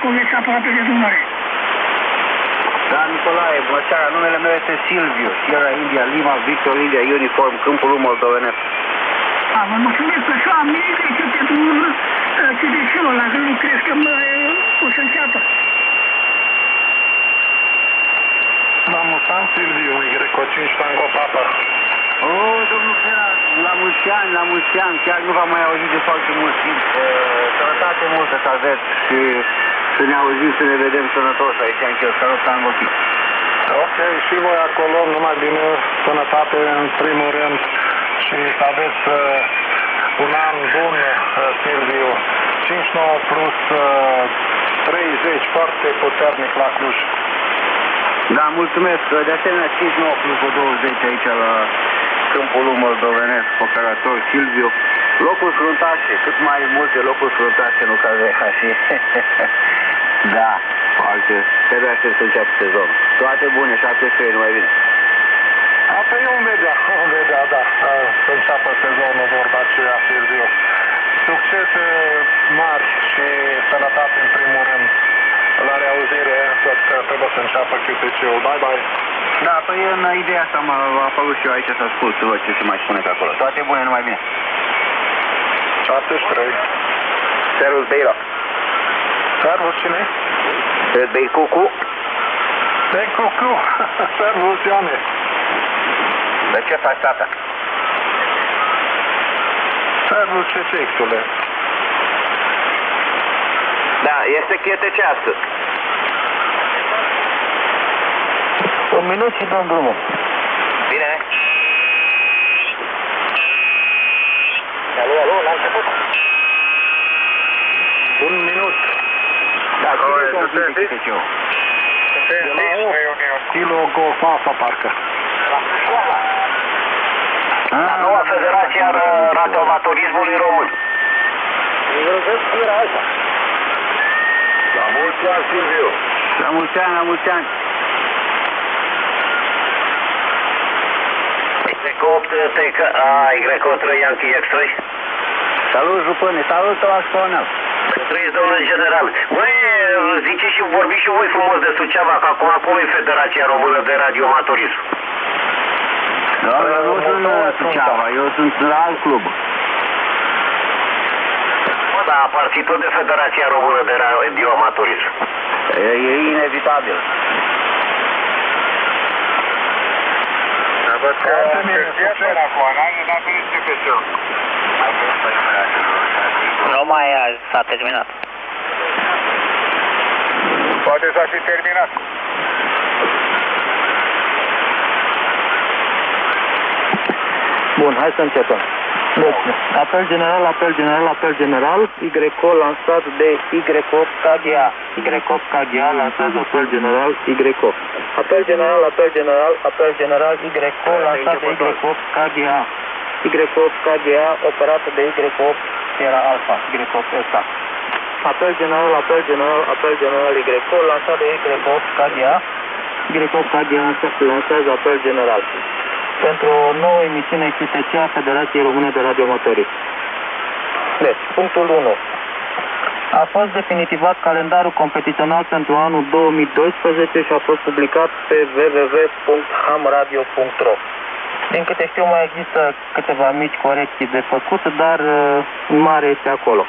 Poveți aproape de Dunăre. Da, Nicolae, bună seara, numele meu este Silviu, Sierra India, Lima, Victor India, Uniform, Câmpul Moldovenesc. Vă mulțumesc că și am mine și pentru CDC-ul ăla, că nu crezi că o să înceapă. La Musan Silviu, Greco 5 Tango Papa. Domnul Fera, la mulți ani, chiar nu v-am mai auzit de foarte mult timp. Sănătate multă să aveți și să ne auzim, să ne vedem sănătoși aici în Chioscarul Tango Pi. Ok, și voi acolo, numai bine, sănătate în primul rând și să aveți un an bun, Silviu. 5-9 plus 30, foarte puternic la Cluj. Da, mulțumesc. De asemenea, 5-9 plus 20 aici la Câmpul Moldovenesc, operator Silviu. Locuri fruntașe, cât mai multe locuri fruntașe, nu ca veha și... Da, alte. Trebuie aștept să înceapă sezonul. Toate bune, 73, numai bine. Asta e un vedea, da, să înceapă sezonul, vorba aceea, Silviu. Succese mari și sănătate în primul rând. La reauzire, tot că trebuie să înceapă QTC-ul. Bye, bye. Da, păi în ideea asta m-a apărut și eu aici să ascult, să văd ce se mai spune pe acolo. Toate bune, numai bine. 73. Servus, Beila. Servus, cine? Bei Cucu. Bei Cucu. Servus, Ioane. De ce faci, tata? Servus, CCX-ule. Da, este QTC astăzi. Un minut și dăm drumul. Bine. Alo, la început. Un minut. Da, cine e QTC-ul? De la 8, Kilo Golf Alpha, parcă. La noua Federație a Radioamatorismului Român. La mulți ani, Silviu. La mulți ani, la mulți ani. Y8, Y8 Yankee X3. Salut, jupâne, salut, colonel. Trăiți, domnule general. Băi, ziceți și vorbiți și voi frumos de Suceava, că acum e Federația Română de Radioamatorism. Da, eu nu sunt Suceava, eu sunt la alt club. Da, aparții tot de Federația Română de Radioamatorism. E inevitabil. Nu mai s-a terminat. Poate s-a fi terminat. Bun, hai să începem. Deci, apel general, Y-O lansat de Y8 KGA. Y8 KGA lansează apel general Y8. Apel general, Y-O lansat de Y8 KGA. Y8 KGA operată de Y8 Sierra Alpha, Y8 SA. Apel general, Y-O lansat de Y8 KGA. Y8 KGA lansează apel general pentru o nouă emisiune QTC a Federației Române de Radioamatorism. Deci, punctul 1. A fost definitivat calendarul competițional pentru anul 2012 și a fost publicat pe www.hamradio.ro. Din câte știu, mai există câteva mici corecții de făcut, dar în mare este acolo.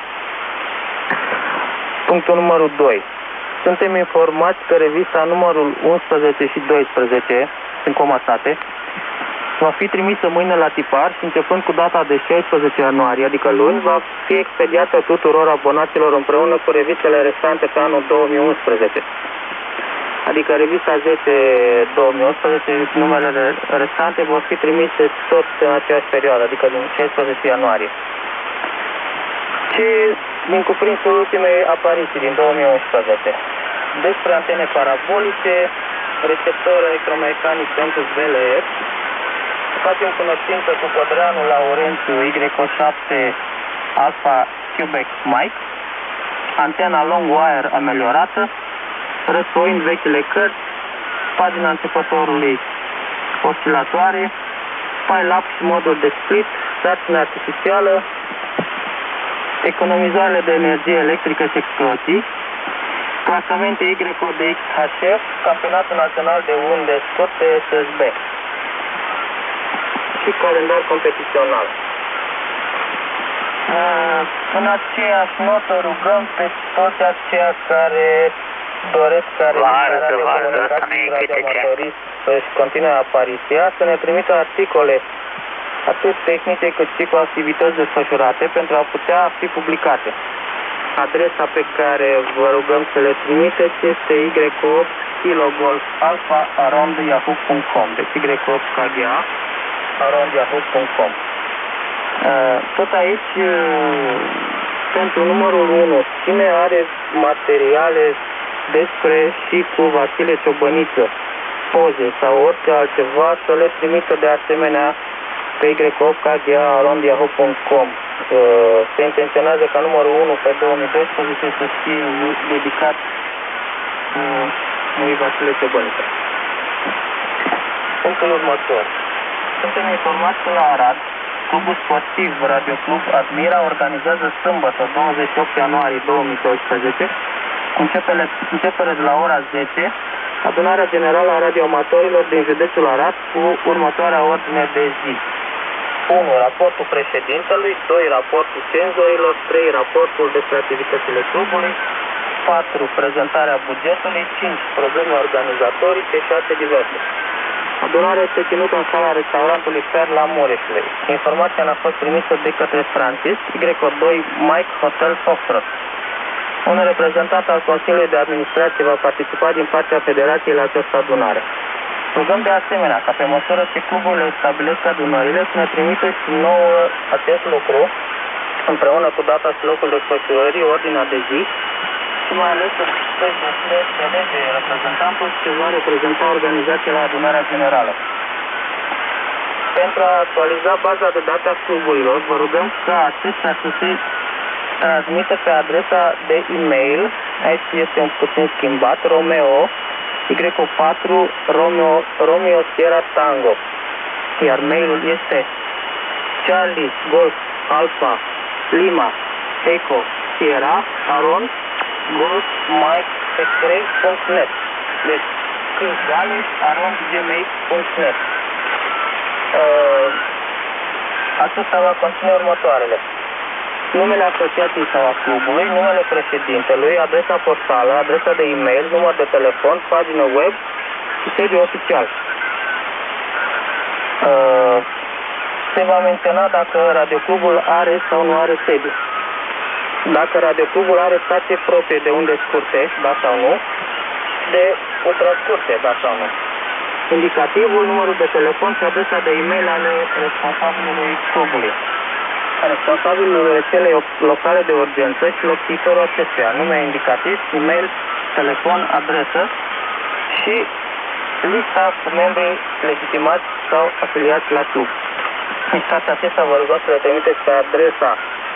Punctul numărul 2. Suntem informați că revista numărul 11 și 12 sunt comasate. Va fi trimisă mâine la tipar și începând cu data de 16 ianuarie, adică luni, va fi expediată tuturor abonaților împreună cu revistele restante pe anul 2011. Adică revista 10 2011, numele restante vor fi trimise tot în aceeași perioadă, adică din 16 ianuarie. Și din cuprinsul ultimei apariții din 2011. Despre antene parabolice, receptor electromecanic pentru VLF, facem cunoștință cu Codreanu Laurențiu Y7 Alpha Quebec Mike, antena long wire ameliorată, răsfoind vechile cărți, pagina începătorului oscilatoare, file-up și modul de split, sarcină artificială, economizare de energie electrică și exploziv, Clasamente YODXHF, Campionatul Național de Unde Scurte SSB și calendar competițional. În aceeași notă rugăm pe toți aceia care doresc ca radioamatorist să-și continue apariția, să ne trimită articole atât tehnice cât și cu activități desfășurate pentru a putea fi publicate. Adresa pe care vă rugăm să le trimiteți este y8 kilogolf alpha @yahoo.com, deci y8 kga @yahoo.com. Tot aici, pentru numărul 1, cine are materiale despre și cu Vasile Ciobăniță, poze sau orice altceva, să le trimită de asemenea pe y8kga@yahoo.com. Se intenționează ca numărul 1 pe 2012 să fie dedicat lui Vasile Ciobăniță. Punctul următor. Suntem informați că la Arad, Clubul Sportiv Radio Club Admira organizează sâmbătă 28 ianuarie 2012, cu începere de la ora 10, adunarea generală a radioamatorilor din județul Arad cu următoarea ordine de zi. 1. Raportul președintelui, 2. Raportul cenzorilor, 3. Raportul despre activitățile clubului, 4. Prezentarea bugetului, 5. Probleme organizatorice, 6. Diverse. Adunarea este ținută în sala restaurantului Fer la Mureșului. Informația ne-a fost trimisă de către Francis, Y2 Mike Hotel Foxtrot. Un reprezentant al Consiliului de Administrație va participa din partea Federației la această adunare. Rugăm de asemenea ca pe măsură ce cluburile stabilesc adunările să ne trimită și nouă acest lucru, împreună cu data și locul desfășurării, ordinea de zi, și mai ales să delege reprezentantul ce va reprezenta organizația la adunarea generală. Pentru a actualiza baza de date a cluburilor, vă rugăm ca acestea să se transmită pe adresa de e-mail, aici este un puțin schimbat, Romeo Y4 Romeo Sierra Tango, iar mailul este Charlie Golf Alpha Lima Echo Sierra @golfmike.net, deci câgaleș@gmail.net. Acesta va conține următoarele: numele asociației sau a clubului, numele președintelui, adresa postală, adresa de e-mail, număr de telefon, pagină web și sediu oficial. Se va menționa dacă radioclubul are sau nu are sediu. Dacă radioclubul are stație proprie de unde scurte, da sau nu, de ultrascurte, da sau nu. Indicativul, numărul de telefon și adresa de e-mail ale responsabilului clubului. Responsabilul rețelei locale de urgență și locțitorul acestuia, nume indicativ, e-mail, telefon, adresă și lista cu membrii legitimați sau afiliați la club. Listați acestea vă rugăm să le trimiteți pe adresa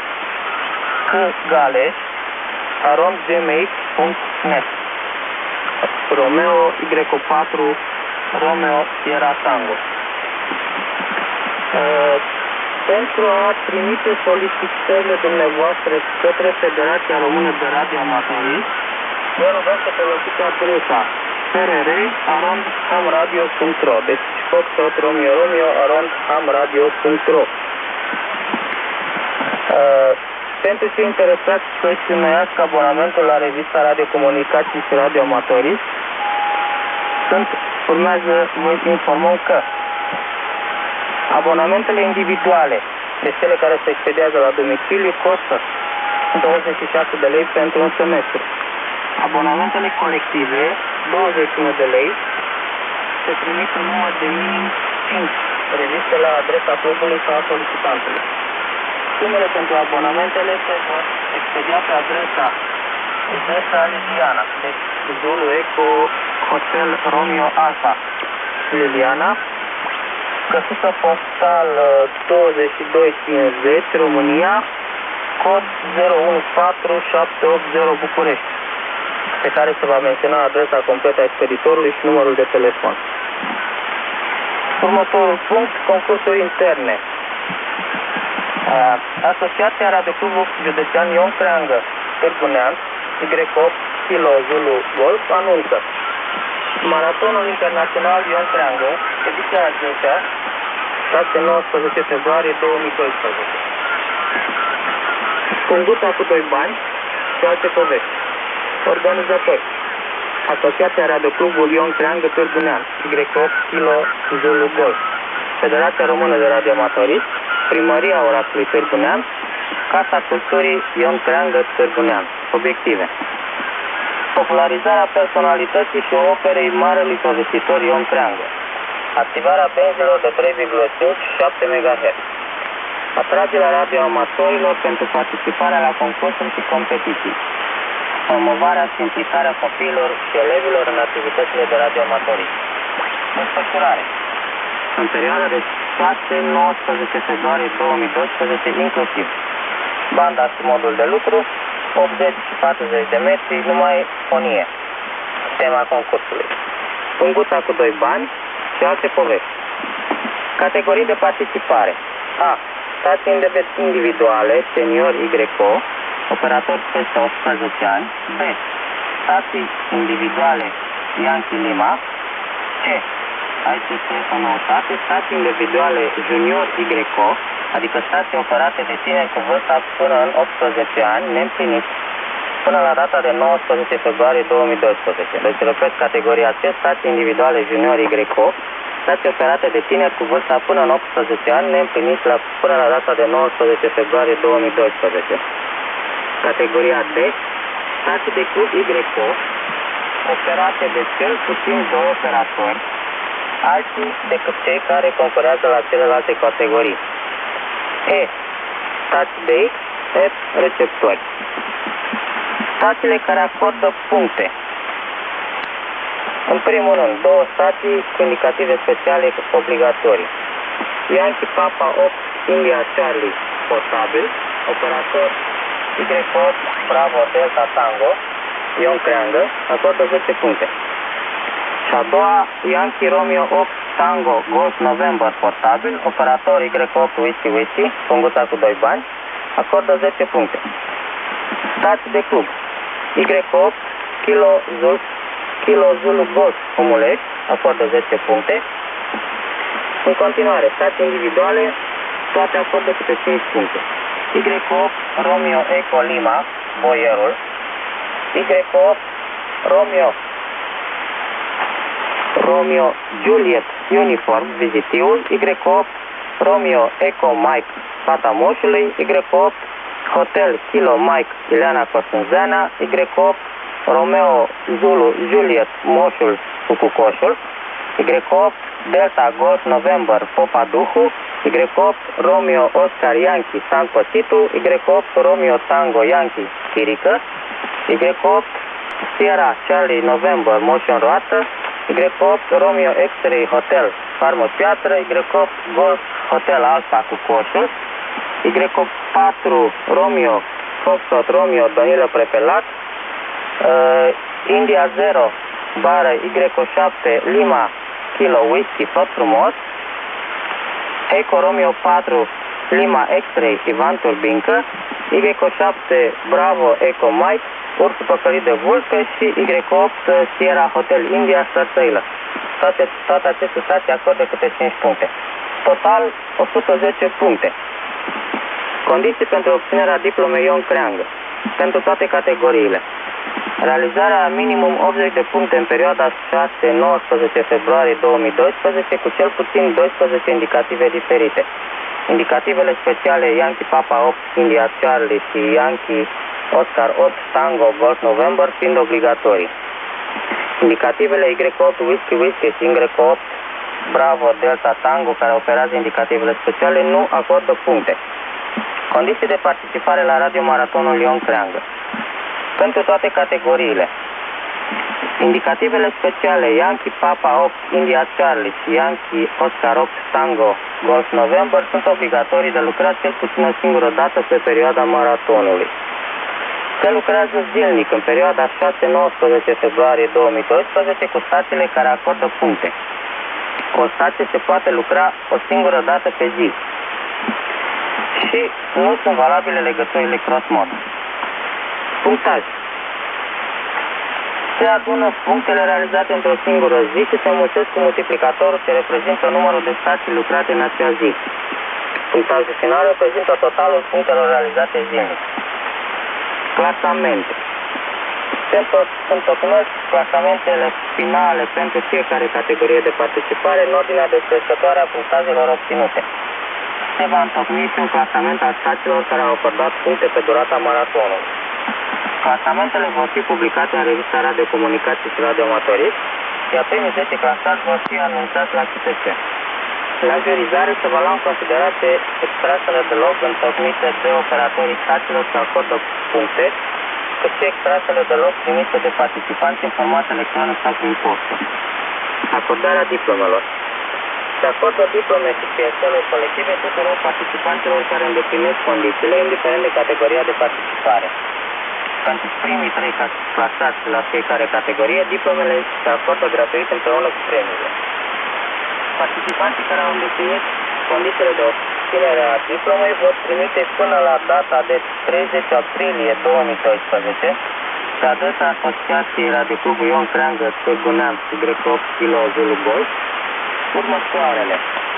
câgaleș@gmail.net. Romeo Y4 Romeo Sierra Tango. Pentru a trimite solicitările dumneavoastră către Federația Română de Radioamatorism, vă rugăm să folosiți adresa frr@hamradio.ro, deci Foxtrot Romeo Romeo @hamradio.ro. Pentru cei interesați să-și înnoiască abonamentul la revista Radiocomunicații și Radioamatorism, urmează, vă informăm că abonamentele individuale, deci cele care se expediază la domiciliu, costă 26 de lei pentru un semestru. Abonamentele colective, 21 de lei, se trimit în număr de minim 5 reviste la adresa clubului sau a solicitantului. Sumele pentru abonamentele se vor expedia pe adresa Liliana, deci Zulu Eco Hotel Romeo Alpha Liliana, căsuță postal 2250 România, cod 014780 București, pe care se va menționa adresa completă a expeditorului și numărul de telefon. Următorul punct, concursuri interne. Asociația Radioclubul Județean Ion Creangă, Târgu Neamț, Y8 Kilo Zulu Golf anunță Maratonul Internațional Ion Creangă, ediția a 10-a, 6-19 februarie 2012. Punguța cu 2 bani și alte povești. Organizatori: Asociația Radioclubul Ion Creangă Târgu Neamț, Y8 Kilo Zulu Golf, Federația Română de Radioamatoriști, Primăria orașului Târgu Neamț, Casa Culturii Ion Creangă Târgu Neamț. Obiective: popularizarea personalității și operei marelui povestitor Ion Creangă, activarea benzilor de 3,5-7 MHz, atragerea radioamatorilor pentru participarea la concursuri și competiții, promovarea și implicarea copiilor și elevilor în activitățile de radioamatorism. Desfășurare: în perioada de 6-19 februarie 2012 inclusiv banda și modul de lucru, 80 și 40 de metri, numai fonie. Tema concursului: punguța cu 2 bani și alte povești. Categorii de participare: A. Stații individuale, senior YO, operatori peste 18 ani. B. Stații individuale, Yankee Lima. C. Aici este o noutate: stații individuale junior YO, adică stații operate de tineri cu vârsta până în 18 ani, neîmpliniți, până la data de 19 februarie 2012. Deci, repet, categoria C, stații individuale junior YO, stații operate de tineri cu vârsta până în 18 ani, neîmpliniți până la data de 19 februarie 2012. Categoria D, stații de club YO, operate de cel puțin 2 operatori, alții decât cei care concurează la celelalte categorii. E. Stații de X, F, receptori. Stațiile care acordă puncte: în primul rând, 2 stații cu indicative speciale obligatorii. Yankee Papa 8 India Charlie portabil, operator Y8 Bravo Delta Tango Ion Creangă, acordă 10 puncte. Și a doua, Yankee Romeo 8 Tango Golf November portabil, operator Y8 Whiskey, punguța cu 2 bani, acordă 10 puncte. Stații de club: Y8 Kilo Zulu Golf Cumulești, acordă 10 puncte. În continuare, stații individuale, toate acordă câte 5 puncte. Y8 Romeo Eco Lima, Boierul. Y8 Romeo Juliet Uniform, Vizitiul. Y8 Romeo Eco Mike, Fata Moșului. Y8 Hotel Kilo Mike, Ileana Cosânzeana. Y8 Romeo Zulu Juliet Moșul cu Cucoșul. Y8 Delta Golf November Popa Duhu. Y8 Romeo Oscar Yankee San Cositu. Y8 Romeo Tango Yankee Chirică. Y8 Sierra Charlie November Motion Roată. Y8 Romeo X-Ray Hotel Farmă Piatră. Y8 Golf Hotel Alfa cu Coșul. Y4 Romeo Foxtrot Romeo Danilo Prepelat. India 0 bară Y7 Lima Kilo Whisky tot frumos. Eco Romeo 4 Lima X-Ray Ivan Turbincă. Y7 Bravo Eco Mike Ursul Păcălit de Vulcă și Y8 Sierra Hotel India Sărțăilă. Toate aceste stații acordă câte 5 puncte. Total 110 puncte. Condiții pentru obținerea diplomei Ion Creangă pentru toate categoriile: realizarea minimum 80 de puncte în perioada 6-19 februarie 2012 cu cel puțin 12 indicative diferite. Indicativele speciale Yankee Papa 8 India Charlie și Yankee Oscar 8 Tango Golf November fiind obligatorii. Indicativele Y8 Whiskey și Y8 Bravo Delta Tango, care operează indicativele speciale, nu acordă puncte. Condiții de participare la radiomaratonul Ion Creangă pentru toate categoriile: indicativele speciale Yankee Papa 8 India Charlie și Yankee Oscar 8 Tango Golf November sunt obligatorii de lucrat cel puțin o singură dată pe perioada maratonului. Se lucrează zilnic în perioada 6-19 februarie 2012 cu stațiile care acordă puncte. Cu o stație se poate lucra o singură dată pe zi și nu sunt valabile legăturile cross-mod. Punctaj: Se adună punctele realizate într-o singură zi și se înmulțesc cu multiplicatorul ce reprezintă numărul de stații lucrate în acea zi. Punctajul final reprezintă totalul punctelor realizate zilnic. Clasamente. Se întocmesc clasamentele finale pentru fiecare categorie de participare în ordinea descrescătoare a punctajelor obținute. Se va întocmi și un clasament al stațiilor care au acordat puncte pe durata maratonului. Clasamentele vor fi publicate în revista Radio Comunicații și Radio Amatorist, iar primii 10 clasați vor fi anunțați la CTC. La jurizare se va lua în considerație extrasele de log întocmite de operatorii stațiilor și acordă puncte, cât și extrasele de log trimise de participanți în format electronic sau prin postă. Acordarea diplomelor. Se acordă diplome și PSL colective tuturor participanților care îndeplinesc condițiile, indiferent de categoria de participare. Pentru primii 3 clasați la fiecare categorie, diplomele se acordă gratuit împreună cu premiile. Participanții care au îndeplinit condițiile de obținere a diplomei vor trimite până la data de 30 aprilie 2012 pe adresa Asociației Radioclubul Ion Creangă, Târgu Neamț, Y8 Kilo Zulu Golf, următoarele: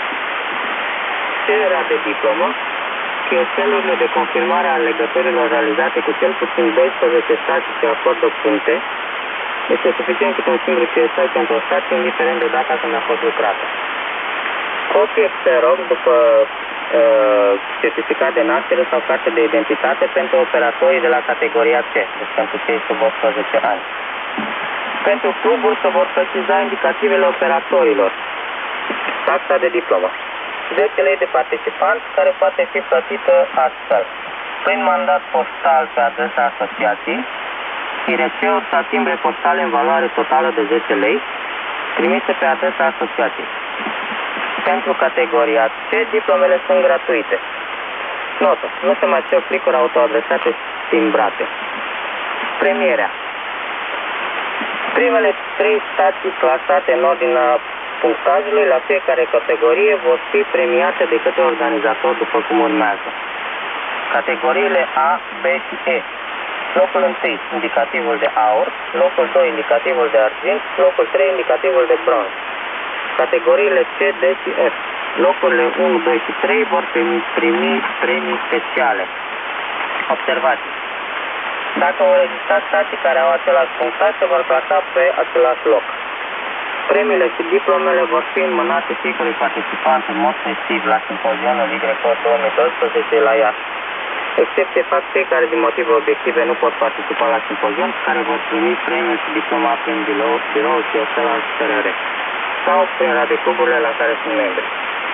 cererea de diplomă, PSL-urile de confirmare a legăturilor realizate cu cel puțin 12 stații ce acordă puncte. Este suficient cât un singur PSL pentru o stație, indiferent de data când a fost lucrată. Copie Xerox după certificat de naștere sau carte de identitate pentru operatorii de la categoria C, deci pentru cei sub 18 ani. Pentru cluburi se vor preciza indicativele operatorilor. Taxa de diplomă. 10 lei de participant, care poate fi plătită astfel: prin mandat postal pe adresa asociației, firețeuri sau timbre postale în valoare totală de 10 lei, trimise pe adresa asociației. Pentru categoria C, diplomele sunt gratuite. Notă: nu se mai cer plicuri autoadresate timbrate. Premierea. Primele 3 stații clasate în ordinea punctajului la fiecare categorie vor fi premiate de către organizator după cum urmează. Categoriile A, B și E. Locul 1, indicativul de aur, locul 2, indicativul de argint, locul 3, indicativul de bronz. Categoriile C, D și F. Locurile 1, 2 și 3 vor primi premii speciale. Observații. Dacă au înregistrat stații care au același punctaj, se vor clasa pe același loc. Premiile și diplomele vor fi înmânate fiecărui participant în mod festiv la simpozionul Y8 2012 la Iași. Excepție fac cei care din motive obiective nu pot participa la simpozion, care vor primi premiul și diploma prin birou și oțel al SRR sau prin radiocluburile la care sunt membri.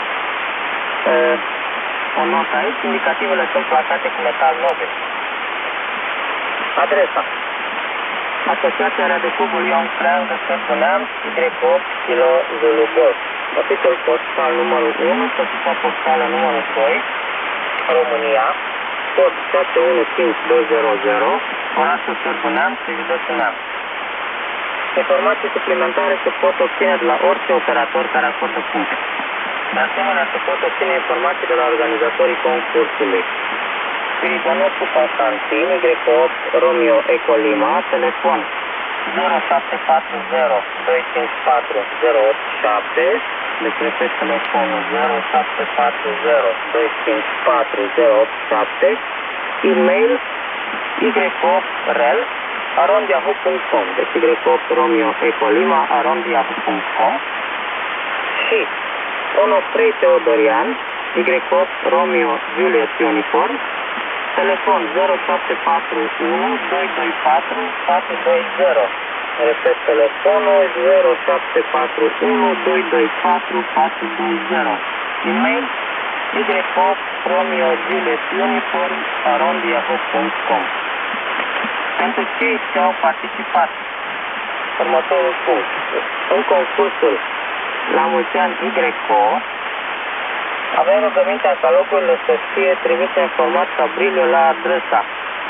O notă aici: indicativele sunt placate cu metal nobil. Adresa: Asociația Radioclubul Ion Creangă, Târgu Neamț, Y8 Kilo Zulu Golf. Oficiul postal numărul 1, oficiul postală numărul 2, România, cod 715200, orașul Târgu Neamț și județul Neamț. Informații suplimentare se pot obține de la orice operator care acordă puncte. De asemenea, se pot obține informații de la organizatorii concursului. Spiridonescu Constantin, Y8 Romeo Eco Lima, telefon 0740 254 087, deci repet telefonul 0740 254 087, e-mail y8rel@yahoo.com, deci Y8 Romeo Eco Lima @yahoo.com și Onofrei Teodorian, Y8 Romeo Juliet Uniform, telefon 0741 224 420. Repet telefonul 0741 224 420. E-mail y8 Romeo Juliet Uniform @yahoo.com. Pentru cei ce au participat, următorul punct: în concursul La mulți ani Y-Co, avem rugămintea ca locurile să fie trimise în format cabrilio la adresa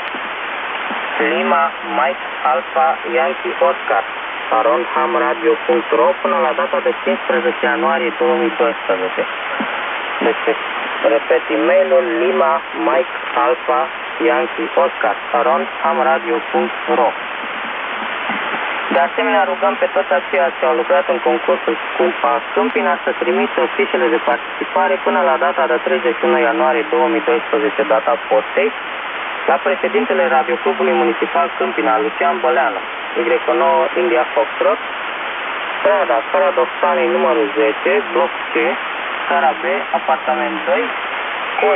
Lima Mike Alpha Yankee Oscar @hamradio.ro până la data de 15 ianuarie 2012. Deci, repet, e-mailul Lima Mike Alpha Yankee Oscar @hamradio.ro. De asemenea, rugăm pe toți aceia ce au lucrat în concursul Scumpa Câmpina să trimită fișele de participare până la data de 31 ianuarie 2012, data postei, la președintele Radioclubului Municipal Câmpina, Lucian Băleanu, Y9 India Foxtrot, strada Paradoxanei numărul 10, bloc C, scara B, apartament 2, cod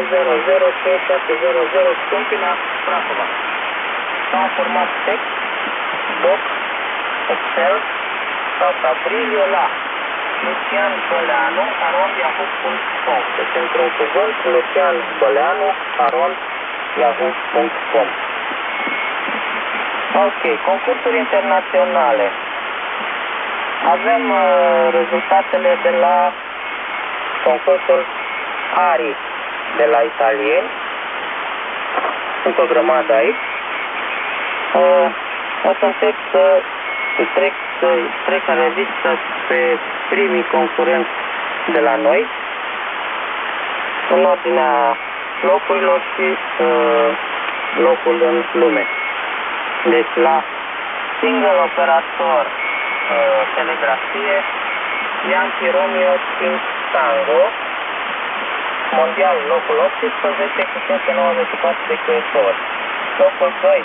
1006700 Câmpina, Prahova. Sau în format text, doc, Excel sau Cabrilio la lucianbăleanu@yahoo.com. Deci într-un cuvânt, lucianbăleanu@yahoo.com. Ok, concursuri internaționale. Avem rezultatele de la concursul ARI de la italieni. Sunt o grămadă aici. O să încep să trec în revistă pe primii concurenți de la noi, în ordinea locurilor și locul în lume. Deci la single operator telegrafie, Yankee Romeo 5 Tango, mondial locul 18 cu 594 de QSO-uri. Locul 2,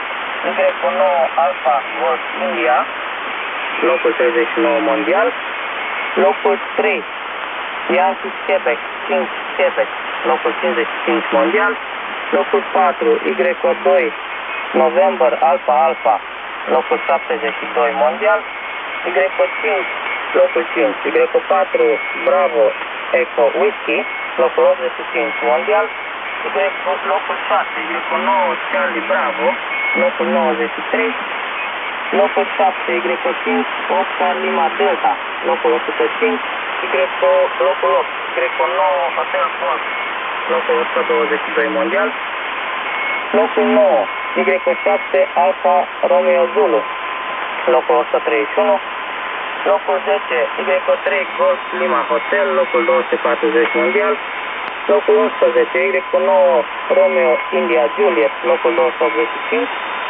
Y9 Alpha Golf India, locul 39 mondial. Locul 3, Yankee Quebec 5 Quebec, locul 55 mondial. Locul 4, Y2 November Alpha Alpha, locul 72 mondial. Y5, locul 5, Y4 Bravo Echo Whisky, locul 85 mondial. Locul 6, Y9 Charlie Bravo, locul 93. Locul 7, Y5 Oscar Lima Delta, locul 105. Locul 8, Y9 Hotel Golf, locul 122 mondial. Locul 9, Y7 Alpha Romeo Zulu, locul 131. Locul 10, Y3 Golf Lima Hotel, locul 240 mondial. Locul 11, Y9 Romeo India Juliet, locul 285.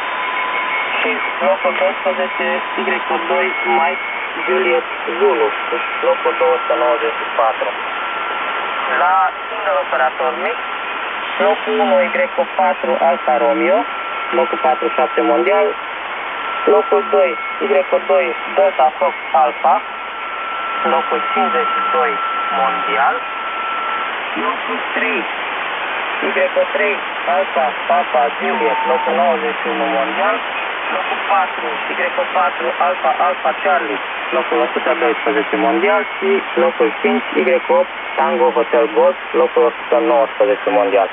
Și locul 12, Y2 Mike Juliet Zulu, locul 294. La single operator mix, locul 1, Y4 Alfa Romeo, locul 47 mondial. Locul 2, Y2 Delta Fox Alpha, locul 52 mondial. Locul 3, Y3 Alpha Papa Juliet, locul 91 mondial. Locul 4, Y4 Alpha Alpha Charlie, locul 112 mondial. Și locul 5, Y8 Tango Hotel Golf, locul 119 mondial.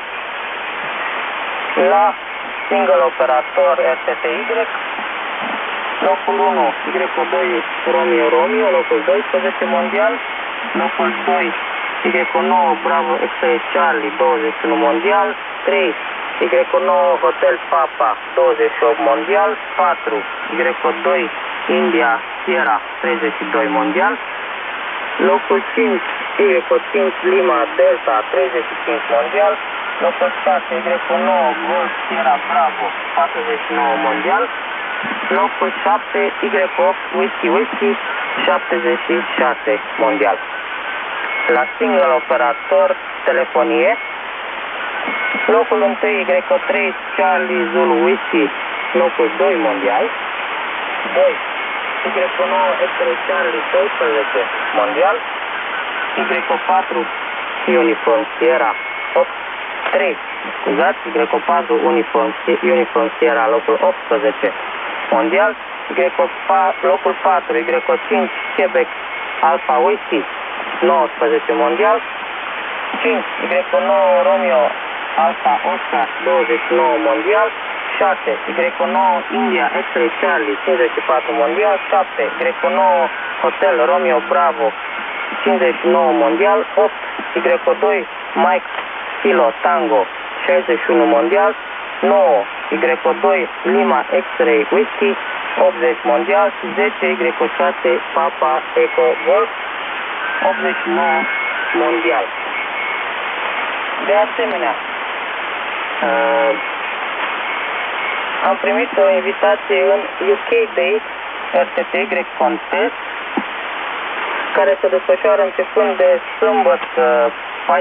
La single operator RTTY, locul 1, Y2 Romeo Romeo, locul 12 mondial. Locul 2, Y9 Bravo X-Ray Charlie, 21 mondial. 3, Y9 Hotel Papa, 28 mondial. 4, Y2 India Sierra, 32 mondial. Locul 5, Y5 Lima Delta, 35 mondial. Locul 6, Y9 Golf Sierra Bravo, 49 mondial. Locul 7, Y8 Whisky 76 mondial. La single operator telefonie, locul 1, Y3 Charlie Zulu Whisky, locul 2 mondial. 2, Y9 X-Ray Charlie 12 mondial. Y4 Uniform Sierra 3, scuzați, Y4 Uniform Sierra, locul 18 mondial. Locul 4, Y5 Quebec Alpha Whisky, 19 mondial. 5, Y9 Romeo Alpha Oscar, 29 mondial. 6, Y9 India X-Ray Charlie, 54 mondial. 7, Y9 Hotel Romeo Bravo, 59 mondial. 8, Y2 Mike Kilo Tango, 61 mondial. 9, Y2 Lima X-Ray Whisky, 80 mondial. Și 10, Y6 Papa Echo Golf, 89 mondial. De asemenea, Am primit o invitație în UK Day RTTY Contest, care se desfășoară începând de sâmbătă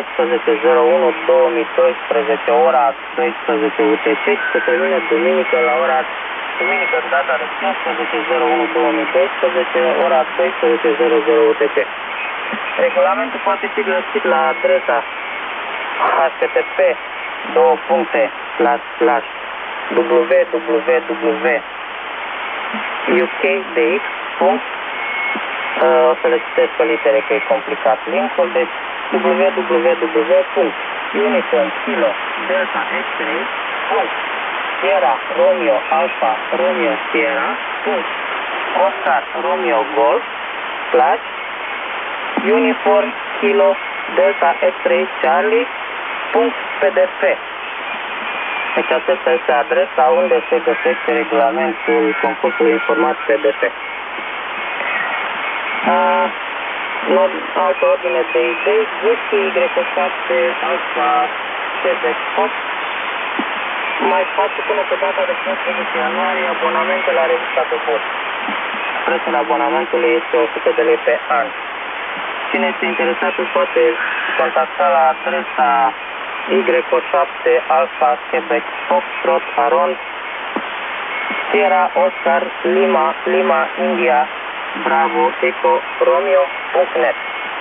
14.01.2012, ora 12 UTC și se termină duminică la ora duminică data de 15.01.2012, ora 12.00 UTC. Regulamentul poate fi găsit la adresa http://www.ukdx. O să le citesc pe litere că e complicat linkul, deci www.uniform kilo delta x-ray Sierra Romeo Alpha Romeo Sierra Oscar Romeo Golf / Uniform Kilo Delta X-ray Charlie .pdf. Deci acesta este adresa unde se găsește regulamentul concursului informat PDF. Altă ordine de idei, Whisky Y7 Alpha Quebec Fox mai face până pe data de 15 ianuarie abonamente la revista pe post. Prețul abonamentului este 100 de lei pe an. Cine este interesat îl poate contacta la adresa Y7 Alpha Quebec Foxtrot Aron Sierra Oscar Lima Lima India Bravo Eco Romeo.net.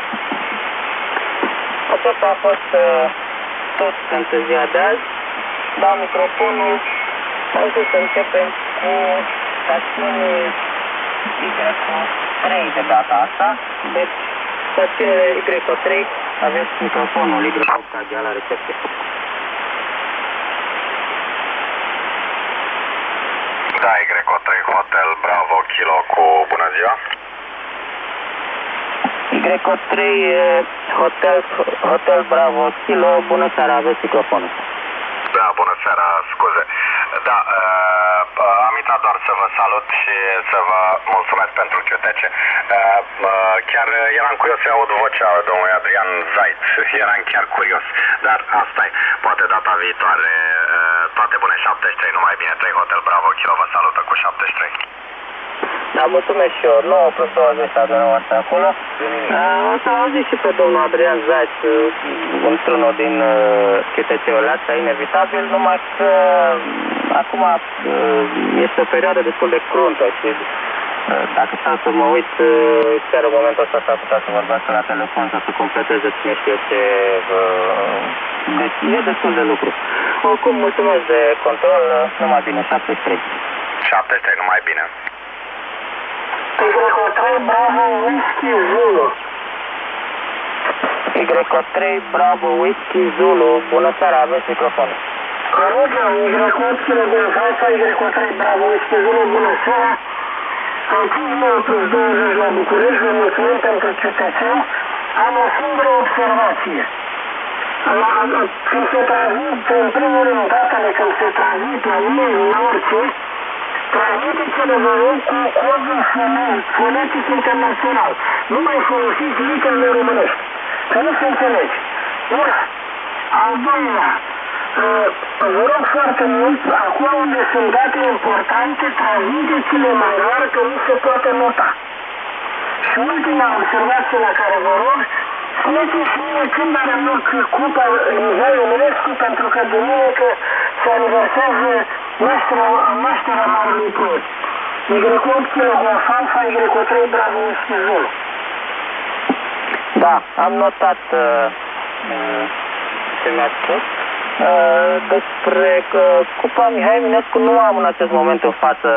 Acesta a fost tot pentru ziua de azi. Dau microfonul. Haideți să începem cu stațiunii Y3 de data asta. Deci stațiunile Y3 aveți microfonul Y8 Agia la recepție. Da, Y3 Hotel Bravo Kilo cu bună ziua. Y3 Hotel Bravo Kilo, bună seara, aveți microfonul. Da, bună seara, scuze. Da, am intrat doar să vă salut și să vă mulțumesc pentru ciutece. Chiar eram curios să aud vocea domnului Adrian Zait, eram chiar curios. Dar asta e, poate data viitoare. Toate bune, 73, numai bine, 3 Hotel Bravo Kilo vă salută cu 73. Da, mulțumesc și eu. 9+20 adunămăște acolo. O să auziți și pe domnul Adrian Zait într-unul din QTC-urile astea, inevitabil, numai că acum este o perioadă destul de cruntă și dacă stau să mă uit, chiar în momentul ăsta s-ar putea să vorbească la telefon sau să completeze cine știe ce... Deci e destul de lucru. Oricum, mulțumesc de control, numai bine, 73. 73, numai bine. Y3 Bravo Whisky Zulu. Y3 Bravo Whisky Zulu, bună seara, aveți microfonul. Corupția, Y8 Kilo de Franța, Y3 Bravo Whisky Zulu, bună seara. Am 5+20 la București, vă mulțumim pentru cetățeni. Am o singură observație. Când se transmit, în primul rând, datele când se transmit la mine, la orice, transmiteți-le vă rog cu codul fonetic internațional. Nu mai folosiți literele românești, că nu se înțelege. Una. Al doilea, vă rog foarte mult, acolo unde sunt date importante, transmiteți-le mai rar, că nu se poate nota. Și ultima observație la care vă rog, spuneți-și mie când are loc Cupa Mihai Eminescu, pentru că duminică se aniversează nașterea Marelui Poet. Y8 Kilo Golf Alpha, Y3 Bravo Whisky Zulu. Da, am notat ce mi-a spus. Despre Cupa Mihai Eminescu nu am în acest moment în față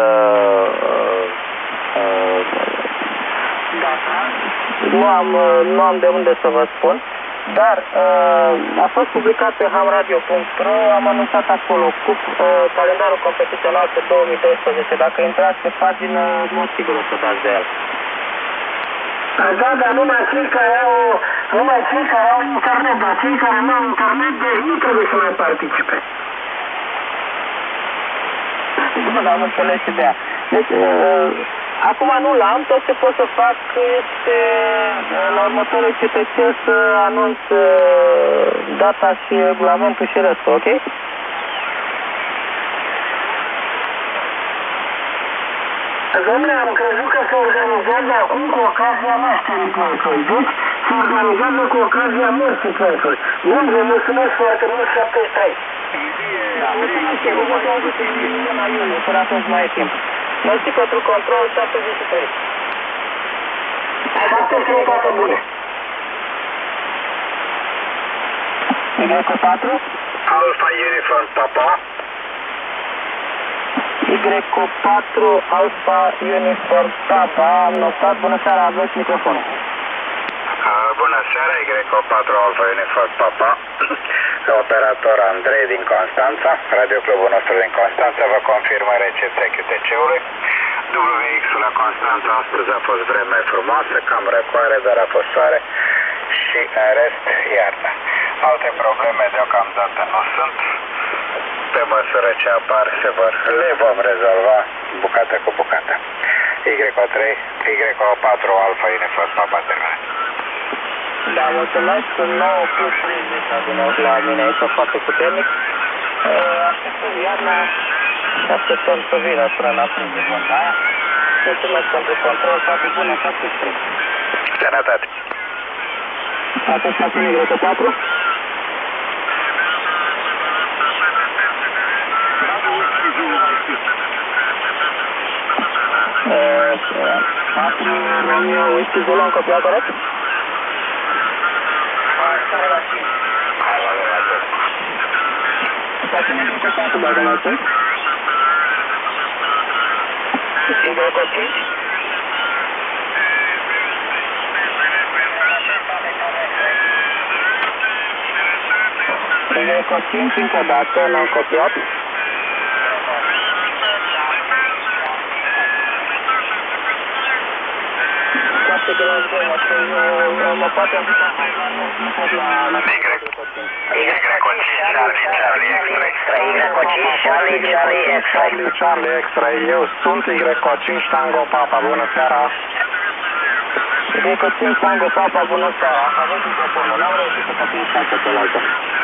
data. Nu am de unde să vă spun, dar a fost publicat pe hamradio.ro, am anunțat acolo cu calendarul competițional pe 2012. Dacă intrați pe pagină, nu sigur o să dați de el. Da, dar numai cei care au internet, dar cei care nu au internet, deci nu trebuie să mai participe. Da, am înțeles ideea. Deci, acum nu l-am, tot ce pot să fac este la următorul CTC să anunț data și regulamentul și restul, ok? Dom'le, am crezut că se organizează acum cu ocazia nașterii preotului. Deci, se organizează cu ocazia morții preotului. Bun, vă mulțumesc foarte mult, 73. Da, mulțumesc, că vă auzit în luna iunie, până atunci mai e timp. Mersi pentru control, 73. 73, toate bune. Y4? Alfa Uniform Papa. Y4 Alfa Uniform Papa, am notat, bună seara, aveți microfonul. Bună seara, Y4 Alfa Uniform Papa. Operator Andrei din Constanța, radioclubul nostru din Constanța, vă confirmă recepția QTC-ului. WX-ul la Constanța, astăzi a fost vreme frumoasă, cam răcoare, dar a fost soare și în rest iarnă. Alte probleme deocamdată nu sunt. Pe măsură ce apar, le vom rezolva bucată cu bucată. Y4 Alfa Uniform Papa terminat. Da, mulțumesc, 9 plus 30 adunat la mine aici, foarte puternic. Așteptăm iarna și așteptăm să vină până în aprilie vânta aia. Mulțumesc pentru control, toate bune, 73. Sănătate. Atestați Y4. Patru Romeo Whisky Zulu, am copiat corect? Facem Y4 dacă mai sunt. Y5. Y5 încă dată, l-am copiat. Foarte greu, mă poate ajuta nu pot la Y5 Charlie X-Ray. Y5 Charlie X-Ray. Eu sunt Y5 Tango Papa. Bună seara. Y5 Tango Papa, bună seara. Aveți microfonul, n-am reușit să copii șansa cealaltă.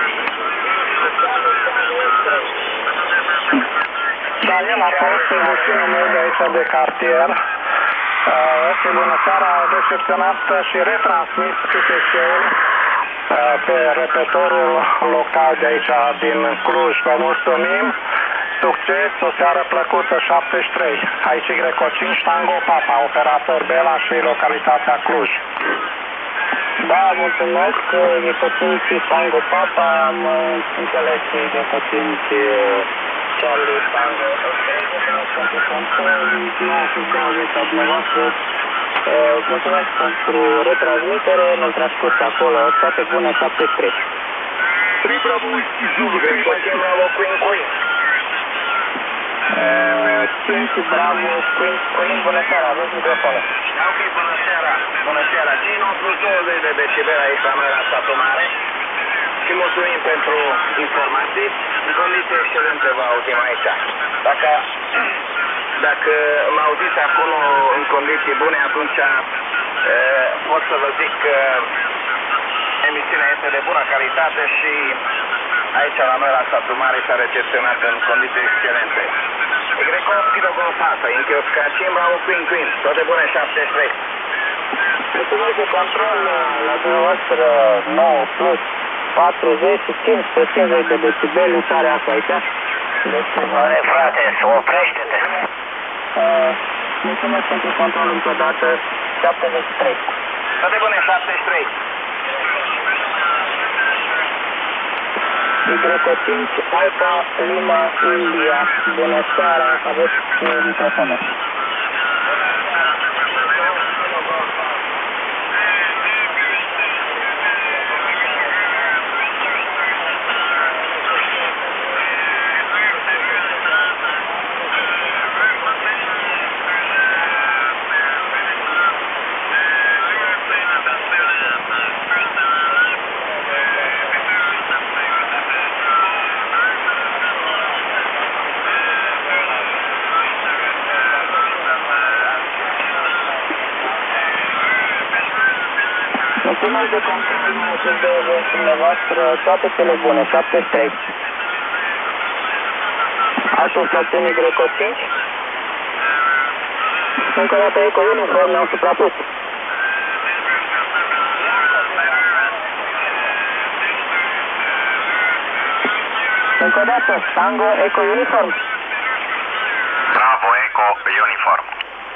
Da, a fost vecinul meu de aici de cartier. Și bună seara, a decepționat și retransmis QTC-ul pe repetorul local de aici din Cluj. Vă mulțumim, succes, o seară plăcută, 73. Aici Y5 Tango Papa, operator Bela și localitatea Cluj. Da, mulțumesc, Y5 Tango Papa, am înțeles că Y5 Charlie Tango X-Ray, mulțumesc pentru control, nu a fost de dumneavoastră. Mulțumesc pentru retransmitere, ne-am transcurs acolo, toate bune, 73. 3 Bravo Whisky Zulu, Y5 Bravo Queen Queen. 5 Bravo Queen, bună seara, aveți microfonul. Ok, bună seara, bună seara. 5 plus 20 de decibeli aici la noi la satul mare. Și mulțumim pentru informații. În condiții excelente vă auzim aici. Dacă mă auziți acolo în condiții bune, atunci pot să vă zic că emisiunea este de bună calitate și aici la noi la satul mare s-a recepționat în condiții excelente. Y8 Kilo Golf Alpha, Inchioska Bravo Queen Queen, toate bune, 73. Mulțumesc de control la dumneavoastră 9 plus 40 și 550 de decibeli în seara asta aici. Oare, frate, oprește-te! Mulțumesc pentru control încă o dată, 73. Toate bune, 73. Y5 Alfa Lima India. Bună seara, aveți microfonul. Mulțumesc de control de dumneavoastră, toate cele bune, 73. Altul stațiuni Y5. Încă o dată Eco Uniform, ne-am suprapus. Încă o dată, Tango Eco Uniform. Bravo, Eco Uniform.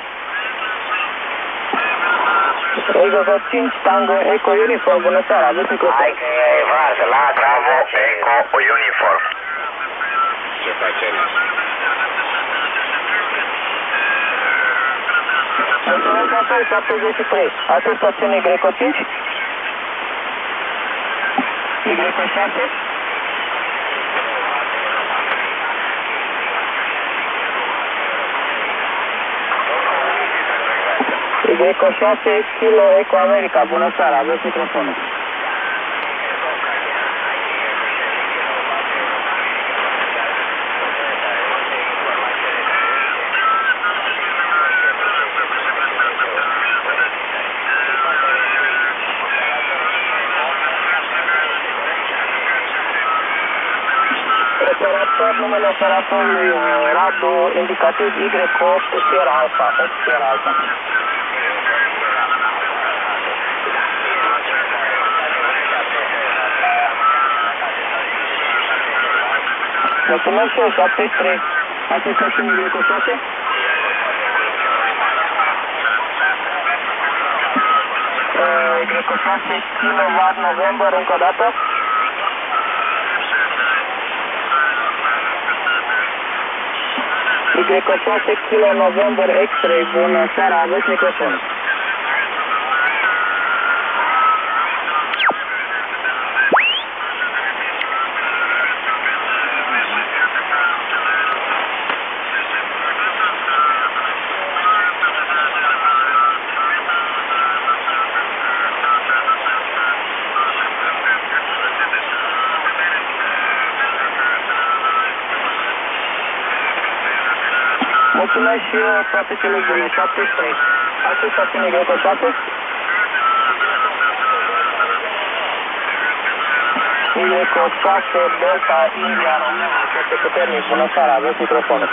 Eco 5, Tango Eco Uniform, bună seara, aveți microfon. Hai că e varză, la bravo, Eco Uniform. Ce facem? Mulțumesc, apoi 73. Asta e stațiune Greco 5. Greco 6. Greco 6, Kilo Eco America. Bună seara, aveți microfonul. Operator, numele operatorului Radu, indicativ Y8 Sierra Alpha, 8 Sierra Alpha. Mulțumesc și eu, 73. Asta e stațiunea Greco 6. Greco 6, Kilowatt November, încă o dată. Greco 6, Kilo November, X-Ray, bună seara, aveți microfonul. Mulțumesc și eu, toate cele bune, 73. Asta e stațiunea Greco 6. Greco 6, Delta, India, Romeo, foarte puternic, bună seara, aveți microfonul.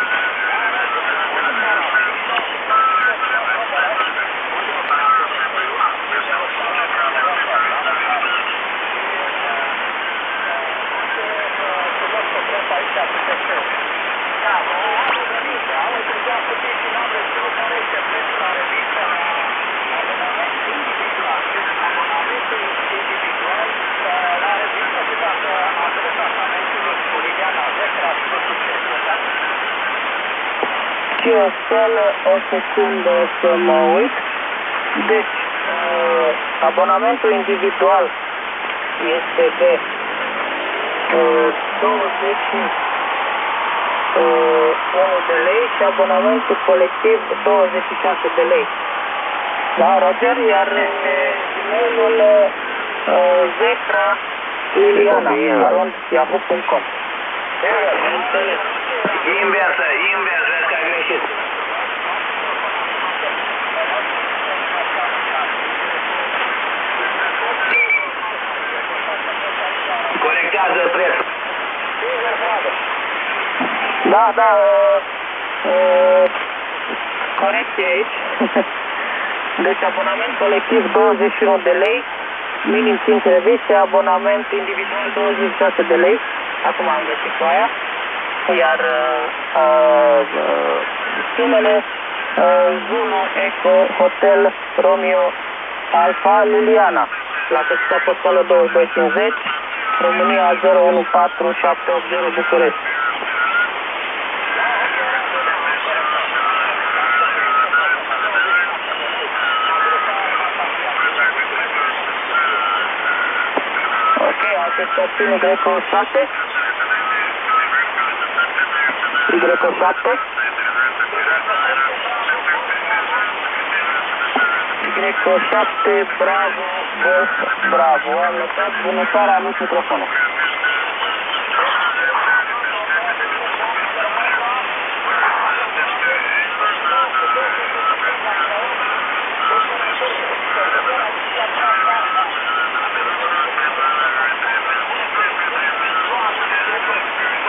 O secundă să mă uit. Deci, abonamentul individual este de 21 de lei și abonamentul colectiv 26 de lei. Da, Roger, iar e-mailul Zetra Liliana, @yahoo.com. Invers, vezi că ai greșit. Corectează prețul. Da, corecție aici. Deci abonament colectiv 21 de lei, minim 5 reviste, abonament individual 26 de lei. Acum am găsit cu aia. Iar sumele Zulu Eco Hotel Romeo Alfa Liliana la căsuța postală 2250 România 014780 București. Ok, asta e stațiune Greco 6. Greco 7. Greco 7, Bravo, Golf, Bravo. Am lăsat, bună seara, aveți microfonul.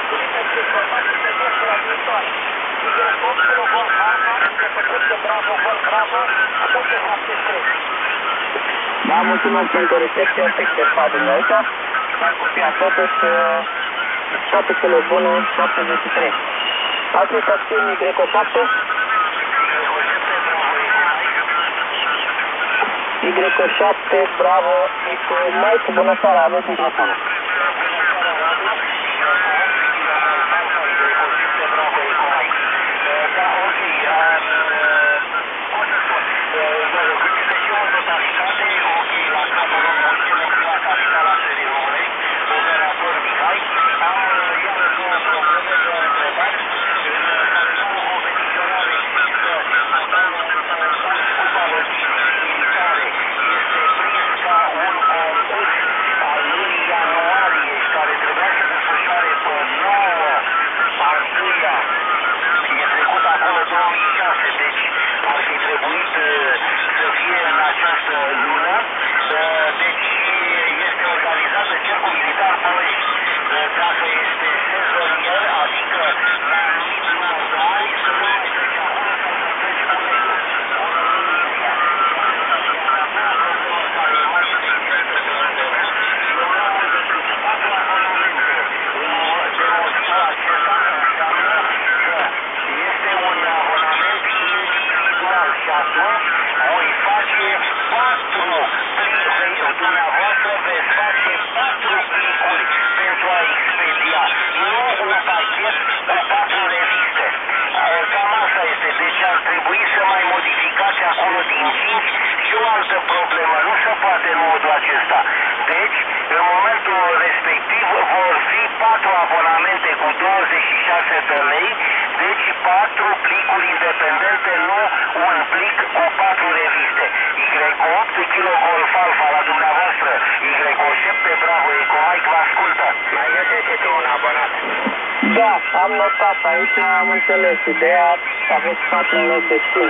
Bravo, Da, mulțumesc pentru recepție, un pic de spate de aici. Am copiat totuși toate cele bune, 73. Africa Skin, Y7. Y7, bravo, Mike, bună seara, aveți microfonul. Da, am notat aici, am înțeles ideea, aveți 4 în loc de 5.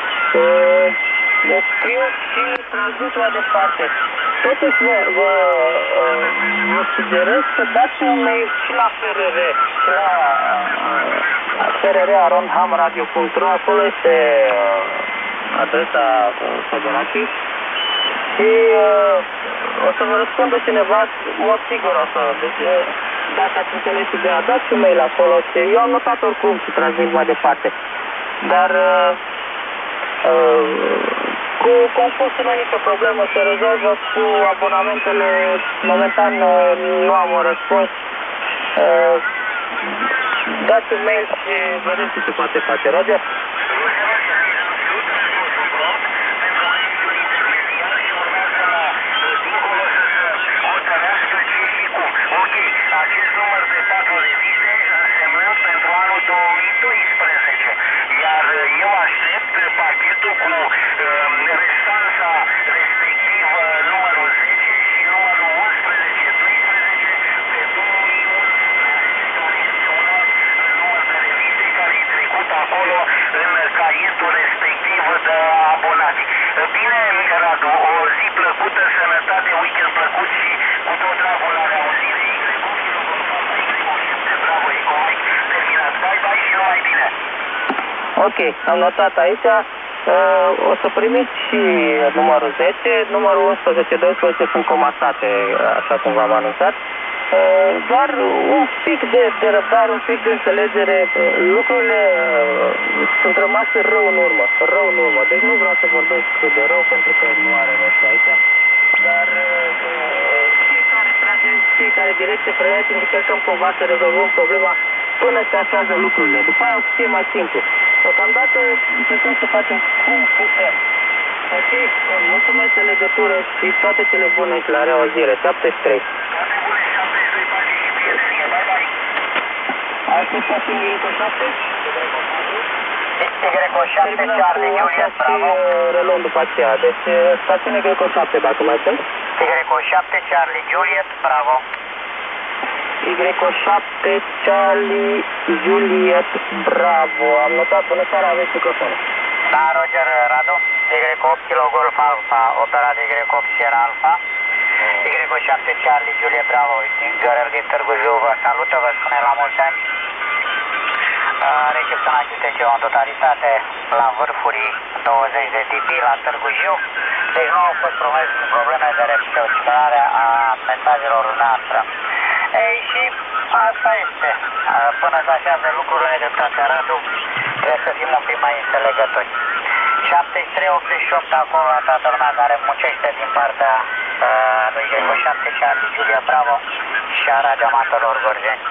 Deci scriu și transmit mai departe. Totuși vă sugerez să dați un mail și la FRR, și la FRR@hamradio.ro, acolo este adresa federației și o să vă răspundă cineva, mod sigur o să, deci dacă ați înțeles ideea, dați un mail acolo, eu am notat oricum și transmit mai departe, dar cu concursul nu e nicio problemă, se rezolvă cu abonamentele, momentan nu am un răspuns, dați un mail și vedem ce se poate face. Roger? Ok, am notat aici, o să primiți și numărul 10, numărul 11, 12 sunt comasate, așa cum v-am anunțat. Doar un pic de răbdare, un pic de înțelegere, lucrurile sunt rămase rău în urmă, deci nu vreau să vorbesc de rău pentru că nu are rost aici, dar fiecare trage, fiecare direcție frenetic, încercăm cumva să rezolvăm problema până se așează lucrurile, după aia o să fie mai simplu. Deocamdată încercăm să facem cum putem. Ok? Mulțumesc de legătură și toate cele bune și la reauzire. 73. Ai spus stațiunea Y7? Y7, Charlie, Juliet, bravo. Reluăm după aceea. Deci stațiunea Y7, dacă mai sunt. Y7, Charlie, Juliet, bravo. Y7, Charlie, Juliet, bravo. Am notat, bună seara, aveți microfonul. Da, Roger, Radu. Y8, Kilo Golf Alpha, operat Y8 Sierra Alpha. Y7, Charlie, Juliet, bravo. Viorel din Târgu Jiu vă salută, vă spune la mulți ani. recepționat QTC-ul în totalitate la vârfuri 20 de dB la Târgu Jiu. Deci nu au fost probleme de recepționare a mesajelor noastre. Ei, și asta este. Până se așează lucrurile de dreptate, Radu, trebuie să fim un pic mai înțelegători. 73-88 acolo la toată lumea care muncește din partea lui Greco 7 Charlie Julia Bravo și a radioamatorilor gorgeni.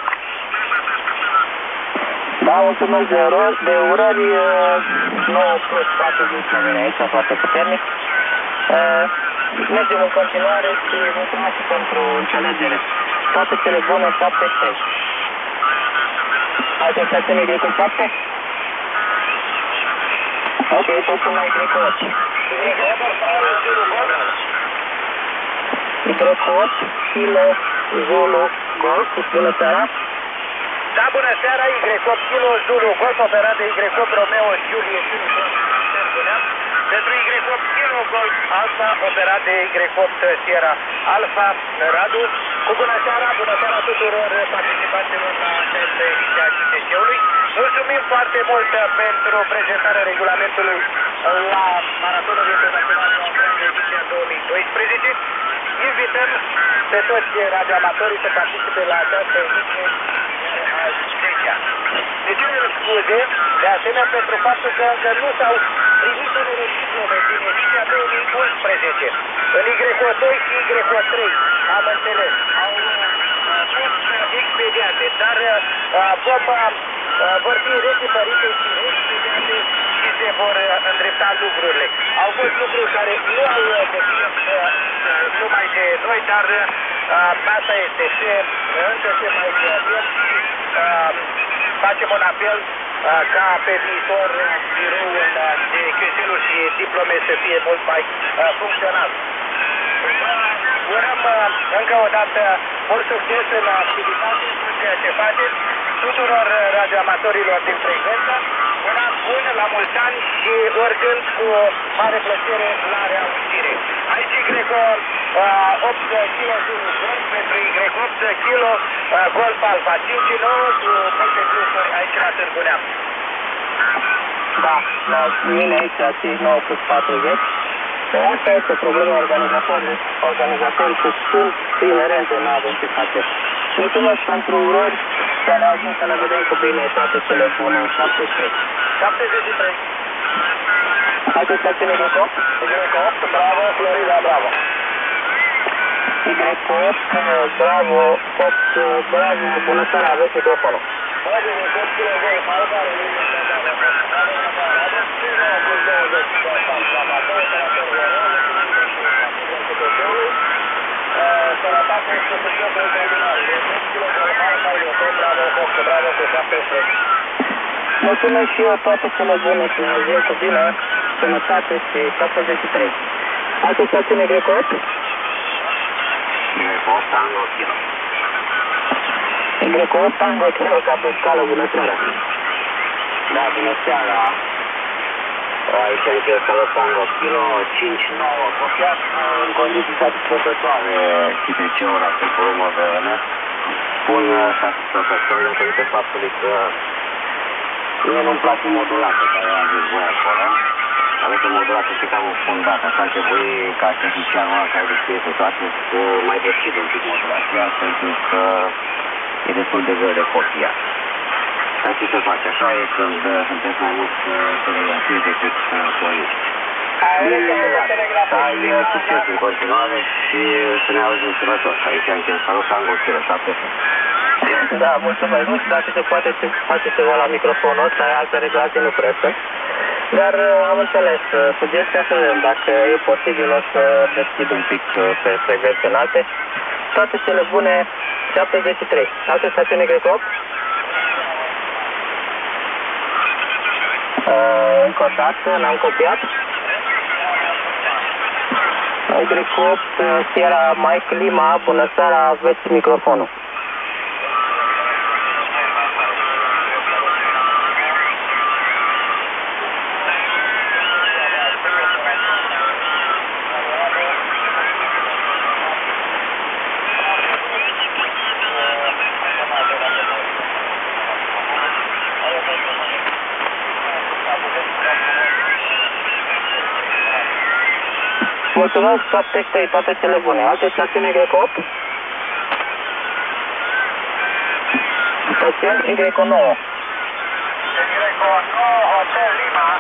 Da, mulțumesc de urări, 9 plus 40 la mine aici, foarte puternic. Mergem în continuare și mulțumesc și pentru înțelegere. Toate cele bune, 7-3. Alte stațiune Greco 7? Ok, totul mai Greco 8. Greco 8, Kilo, Zulu, Golf, bună seara. Da, bună seara, Y8 Kilo Zulu Golf, operat de Y8 Romeo Julie pentru Y8 Kilo Golf Alpha, operat de Y8 Sierra Alpha Radu. Cu bună seara tuturor participanților la această ediție a QTC-ului. Mulțumim foarte mult pentru prezentarea regulamentului la Maratonul Internațional de ediția 2012. Invităm pe toți radioamatorii să participe la această ediție a 10-a. Ne cerem scuze, de asemenea, pentru faptul că încă nu s-au primit unele diplome din ediția 2011. În Y2 și Y3, am înțeles, au fost expediate, dar vor fi retipărite și expediate și se vor îndrepta lucrurile. Au fost lucruri care nu au depins numai de noi, dar asta este și încă se mai avem și facem un apel ca pe viitor biroul de cheseluri și diplome să fie mult mai funcțional. Urăm încă o dată mult succes în activitate, în ceea ce faceți, tuturor radioamatorilor din frecvență. Un an bun, la mulți ani și oricând cu mare plăcere la reauzire. Aici Greco 8 kg Golf pentru Y8 kg Golf Alpha 5-9 cu multe plusuri aici la Târgu Neam. Da, la mine aici 5-9 plus 40. Asta este problema organizatorii cu sunt inerente, nu avem ce face. Mulțumesc pentru urări, să ne ajung să ne vedem cu bine toate cele bune, 73. 73. Alte stațiune Greco 8? Greco 8, bravo, Florida, bravo. Greco 8, bravo, 8, bravo, bună seara, aveți microfonul. Mulțumesc și eu, toate cele bune și ne auzim cu bine, sănătate și 73. Alte stațiune Greco 8? Greco 8 Tango Kilo. Greco 8 Tango Kilo, ca pe scală, bună seara. Da, bună seara. Aici încerc să Tango Kilo 5-9 copiat în condiții satisfăcătoare QTC-ul la timpul moderne. Spun satisfăcător datorită faptului că mie nu-mi place modulată care am zis voi acolo. Adică modulată și cam fundat, așa ar trebui ca tehnicien care descrie pe toate să mai deschid un pic modulația, pentru că e destul de greu de copiat. Dar ce se face? Așa e când sunteți mai mulți telegrafiști decât poliști. Ai succes în continuare și să ne auzim sănătos. Aici încerc să rog Angol Kilo 7. Da, mulțumesc. Nu știu dacă se poate face ceva la microfonul ăsta, altă regulație nu presă. Dar am înțeles, sugestia să vedem dacă e posibil o să deschid un pic pe frecvențe înalte. Toate cele bune, 73. Alte stațiune Greco 8? Încă o dată, n-am copiat. Greco 8, Sierra Mike Lima, bună seara, aveți microfonul. Mulțumesc, 73, toate cele bune. Alte stațiuni Y8? Stațiuni Y9. Y9, Hotel Lima.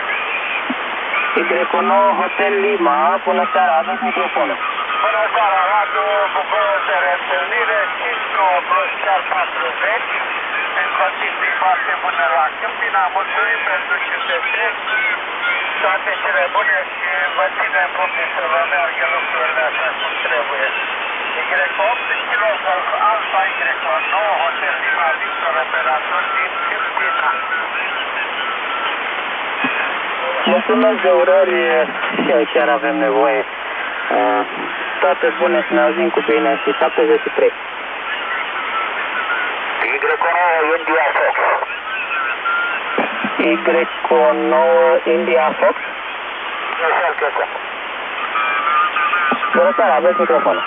Y9, Hotel Lima. Bună seara, aveți microfonul. Bună seara, Radu, bucură de reîntâlnire, 59 plus chiar 40, în condiții foarte bune la Câmpina, mulțumim pentru CTC, toate cele bune și vă ținem pumnii să vă meargă lucrurile așa cum trebuie. Y8, Kilo Golf Alpha, Y9, Hotel Lima, Victor Operator din Câmpina. Mulțumesc de urări și aici chiar avem nevoie. Toate bune și ne auzim cu bine și 73. Y9 India Fox. Y9 India Fox. Bună seara, aveți microfonul.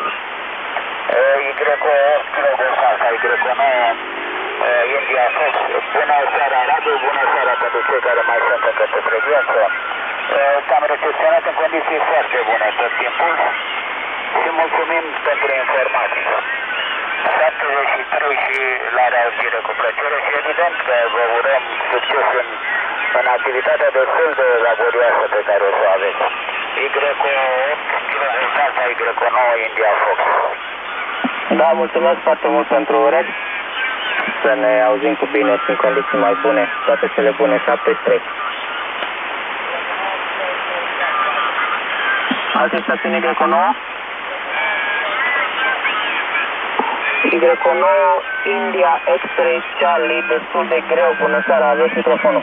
Y8 Kilo Golf Alpha, Y9 India Fox. Bună seara, Radu, bună seara pentru cei care mai sunt încă pe frecvență. Te-am recepționat în condiții foarte bune tot timpul și mulțumim pentru informații. 73 și la reauzire cu plăcere și evident că vă urăm succes în activitatea destul de laborioasă pe care o să aveți. Y8 Kilo Golf Alpha, Y9 India Fox. Da, mulțumesc foarte mult pentru urări. Să ne auzim cu bine și în condiții mai bune. Toate cele bune, 73. Alte stațiuni Y9? Y9 India X-Ray Charlie, destul de greu. Bună seara, aveți microfonul.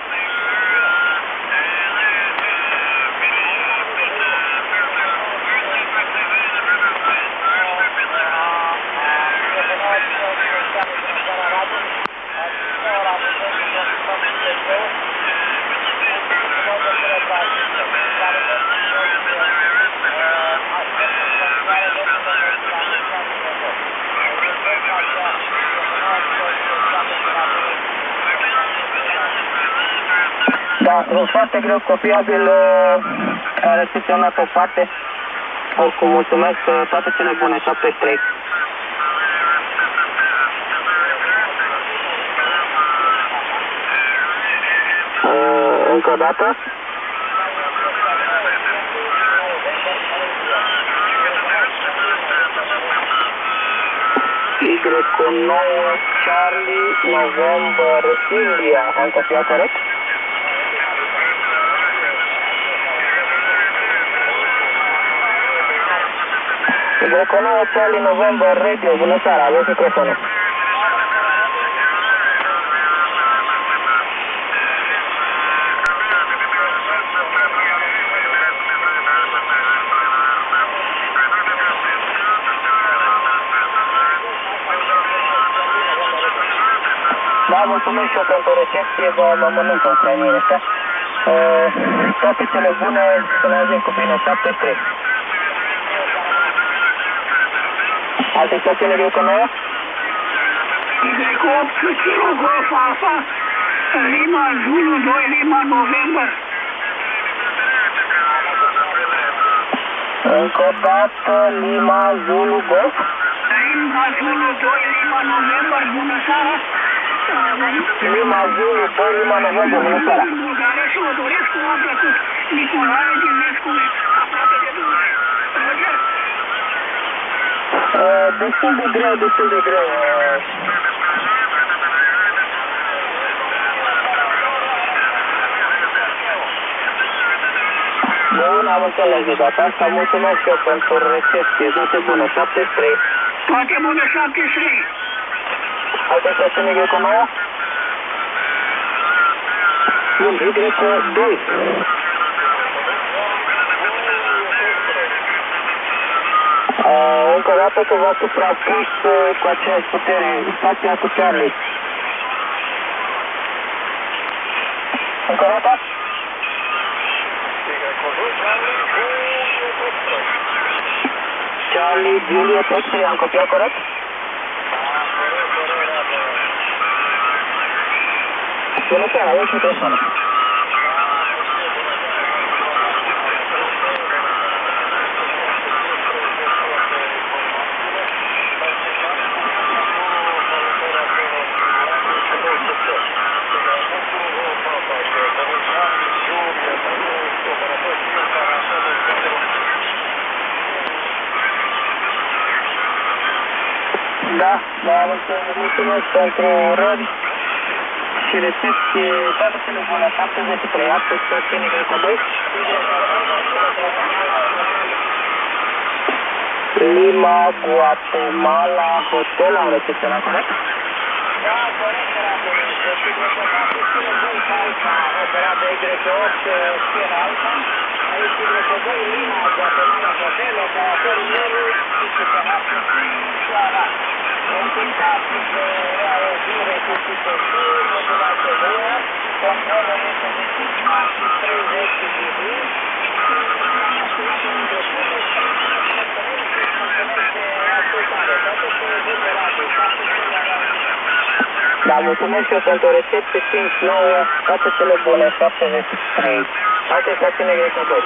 Da, foarte greu copiabil, a recepționat o parte. Oricum, mulțumesc, toate cele bune, 73. Încă o dată. Y9 Charlie November India. Am copiat corect? Y9 Charlie November Radio, bună seara, aveți microfonul. Da, mulțumesc și eu pentru recepție, vă mănânc în ucrainiene ăștia. Toate cele bune, să ne auzim cu bine, 73. Alte stațiuni Y9? Y8 Kilo Golf Alpha, Lima Zulu 2 Lima November. Încă o dată, Lima Zulu Golf? Lima Zulu 2 Lima November, bună seara. Lima Zulu 2 Lima November, bună seara. Bulgaria și vă doresc cu am plăcut. Nicolae din Lescule, aproape de Dunăre. Roger. Destul de greu, destul de greu. Bun, am înțeles de data asta. Mulțumesc și eu pentru recepție. Toate bune, 73. Toate bune, 73. Alte stațiuni Y9? Bun, Y2. Încă o dată că v-a suprapus cu aceeași putere stația cu Charlie. Încă o dată? Charlie, Juliet, X-Ray, am copiat corect? Bună seara, aveți microfonul. Da, mulțumesc pentru urări și recepție, toate cele bune, 73, astăzi pe Clinică cu 2. Lima, Guatemala, Hotel, am recepționat corect? Da, corect, și reportatul cele bun Alfa, operat de Y8, Sierra Alfa, aici Y2, Lima, Guatemala, Hotel, operatorul Melu, și Supernatul Sierra. Întintați de reauzire cu tipășuri, modulație bună, controlul este de 5 marți 30 de zi, Da, mulțumesc eu pentru recepție 5-9, toate cele bune, 73. Alte stațiune Greco 2.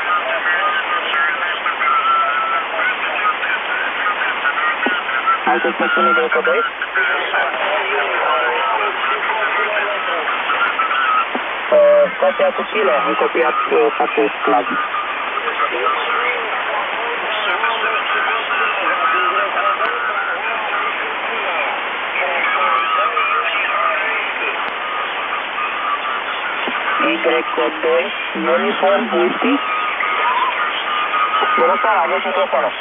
Alte stațiune Greco 2? Stația cu Chile, am copiat foarte clar. Y2, uniform, whisky. Bună seara, aveți microfonul.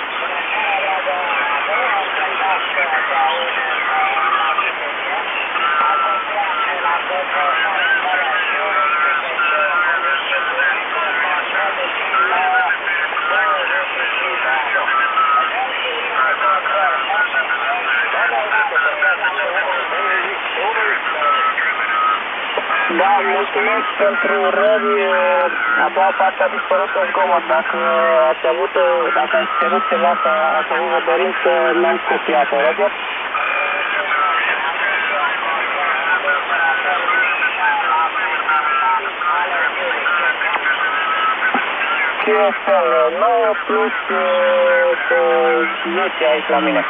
Da, mulțumesc pentru urări. A doua parte a dispărut în zgomot. Dacă ați cerut ceva să ați avut o dorință, n-am copiat-o. Roger? QSL 9 plus 10 aici la mine.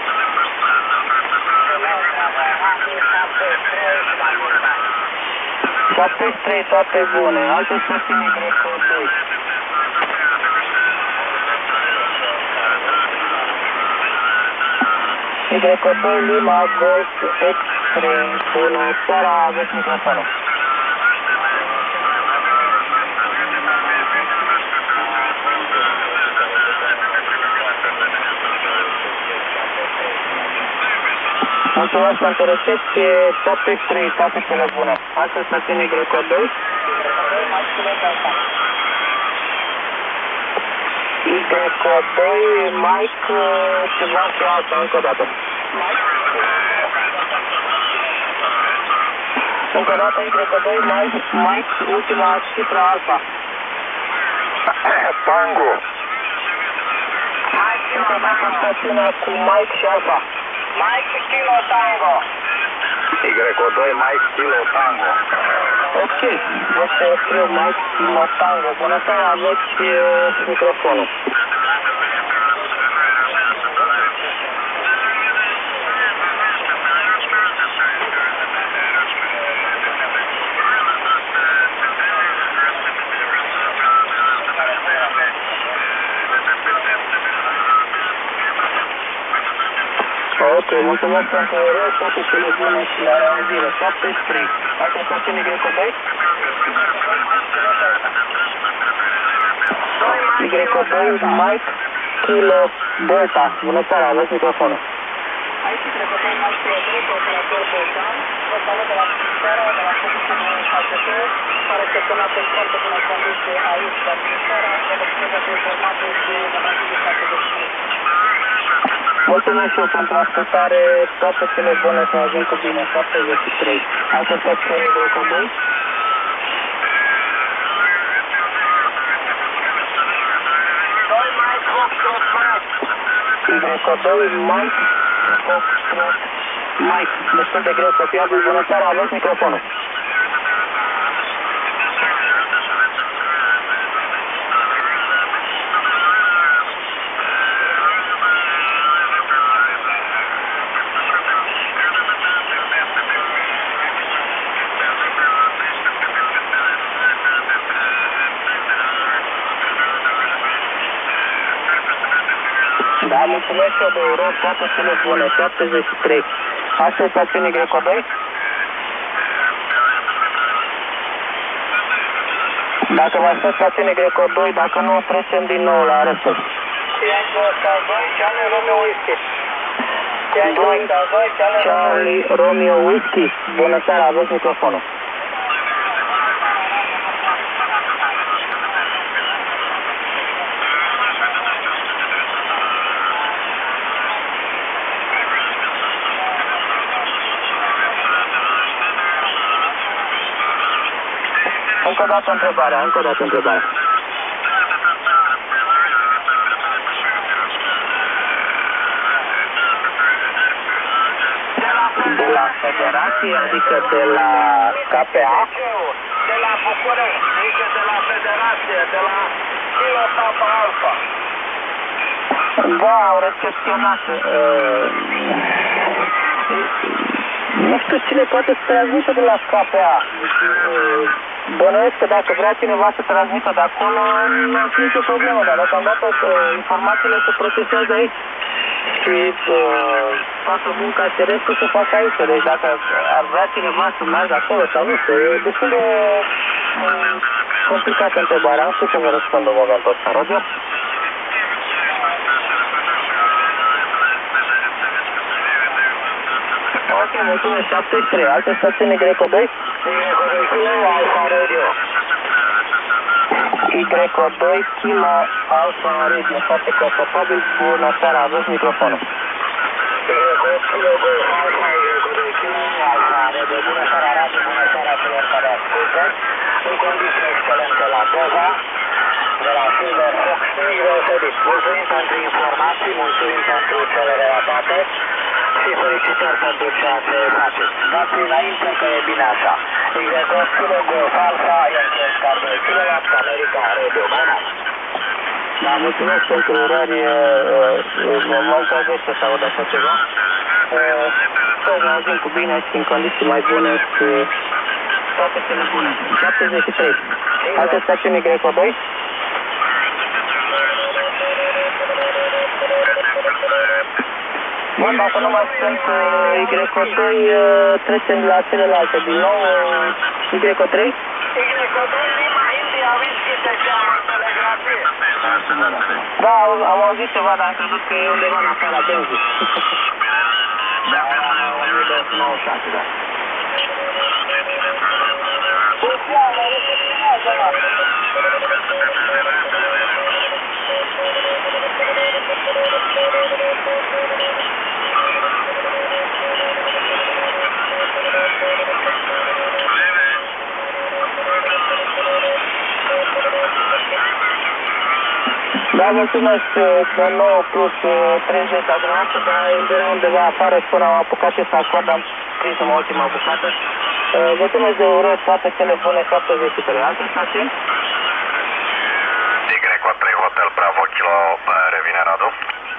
Șaptezi 3, toate bune. Alte stațiuni Greco 2. Greco 2, Lima, Golf, X3. Bună seara, aveți microfonul. Mulțumesc pentru recepție, 73, toate cele bune. Alte stațiune Greco 2. Greco 2, Mike, ceva și alta încă o dată. Încă o dată Greco 2, Mike, ultima cifra alfa. Tango. Încă o dată stațiunea cu Mike și alfa. Mike Kilo Tango. Y2, Mike Kilo Tango. Ok, o să scriu Mike Kilo Tango. Bună seara, aveți microfonul. Ok, mulțumesc pentru urări, toate cele bune și la reauzire. 73. Alte stațiuni Greco 2? Greco 2, Mike, Kilo, Delta. Bună seara, aveți microfonul. Aici Greco 2, Mike, Kilo, Delta, operator Bolcan. Vă salut de la Timișoara, de la Serviciul HCT, care se recepționat în foarte bună condiție aici la Timișoara. Vă mulțumesc pentru informații și vă mulțumesc de știri. Mulțumesc și eu pentru ascultare, toate cele bune să ajung cu bine, 73. Alte stațiuni Greco 2? Greco 2, Mike, Foxtrot, Mike, destul de greu copiabil, bună seara, aveți microfonul. Da, mulțumesc și eu de urez toate cele bune. 73. Asta e stațiunii Greco 2? Dacă mai sunt stațiunii Greco 2, dacă nu, trecem din nou la Răsăr. Charlie Romeo Whisky. Bună seara, aveți microfonul. Încă o dată întrebarea. De la Federație, adică de la KPA? De la București, adică de la Federație, de la Kilo Papa Alpha. Da, au recepționat. Nu știu cine poate să transmită de la KPA. Bănuiesc că dacă vrea cineva să transmită de acolo, nu ar fi nicio problemă, dar deocamdată informațiile se procesează aici. Și toată munca terestră se face aici. Deci dacă ar vrea cineva să meargă acolo sau nu știu, e destul de complicată întrebarea. Nu știu să vă răspund în momentul ăsta. Roger? Ok, mulțumesc. 73. Alte stațiuni Greco 2? Alfa Radio. Greco 2, Kilo Alfa Radio. Foarte confortabil. Bună seara, aveți microfonul. Bună seara, Radio. Bună seara celor care ascultă. În condiții excelente la Deva, de la Silver Fox News deosebit. Mulțumim pentru informații, mulțumim pentru cele relatate și felicitări pentru ceea ce faceți. Dați înainte că e bine așa. Greco Kilo Golf Alpha, Yankee Scarpe Kilowatt, America Radio. Da, mulțumesc pentru urări. Mă încălzește să aud așa ceva. Să ne auzim cu bine și în condiții mai bune și toate cele bune. 73. Alte stațiuni Greco 2? Bun, dacă nu mai sunt Greco 2, trecem la celelalte. Din nou, Greco 3? Greco 3, Lima India, Whisky, se cheamă în telegrafie. Da, am auzit ceva, dar am crezut că e undeva în afara benzii. Da, 1996, da. Da, mulțumesc, 9 plus 30 la dumneavoastră, dar era undeva afară și până am apucat și să acord, am prins în ultima bucată. Mulțumesc de urări, toate cele bune, 73. Alte stațiuni? Greco 3 Hotel Bravo Kilo, revine Radu.